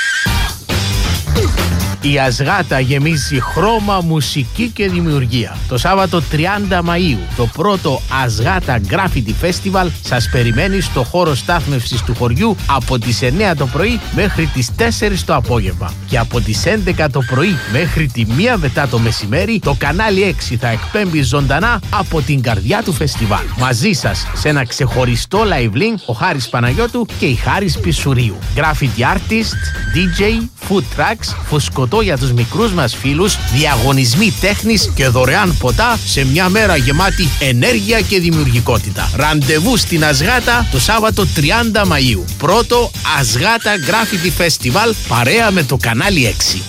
Η Ασγάτα γεμίζει χρώμα, μουσική και δημιουργία. Το Σάββατο 30 Μαΐου το πρώτο Ασγάτα Graffiti Festival σας περιμένει στο χώρο στάθμευσης του χωριού από τις 9 το πρωί μέχρι τις 4 το απόγευμα. Και από τις 11 το πρωί μέχρι τη 1 μετά το μεσημέρι το κανάλι 6 θα εκπέμπει ζωντανά από την καρδιά του φεστιβάλ. Μαζί σας σε ένα ξεχωριστό live link ο Χάρης Παναγιώτου και η Χάρης Πισουρίου. Graffiti artist, DJ, food trucks, φουσκωτό για τους μικρούς μας φίλους, διαγωνισμοί τέχνης και δωρεάν ποτά σε μια μέρα γεμάτη ενέργεια και δημιουργικότητα. Ραντεβού στην Ασγάτα το Σάββατο 30 Μαΐου. Πρώτο Ασγάτα Graffiti Festival παρέα με το κανάλι 6.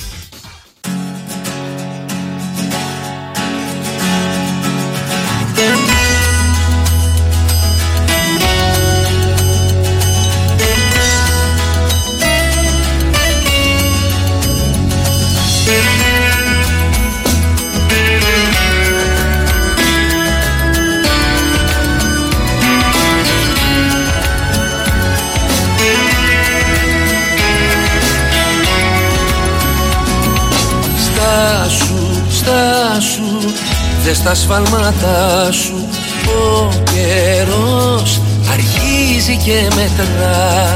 Στάσου, δες τα σφάλματά σου. Ο καιρός αρχίζει και μετρά.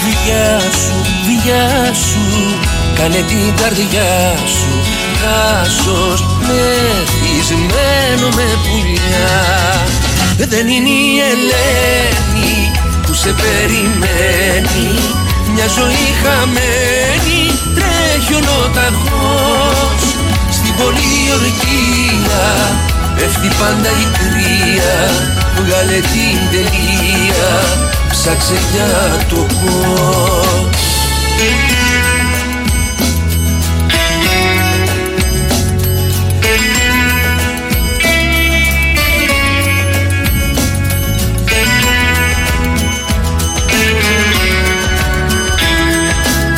Βιάσου, κάνε την καρδιά σου δάσος, μεθυσμένο με πουλιά. Δεν είναι η Ελένη που σε περιμένει. Μια ζωή χαμένη τρέχει ολοταχώς. Στην πολιορκία πέφτει πάντα η κρύα. Βγάλε την τελεία, ψάξε για το πώς.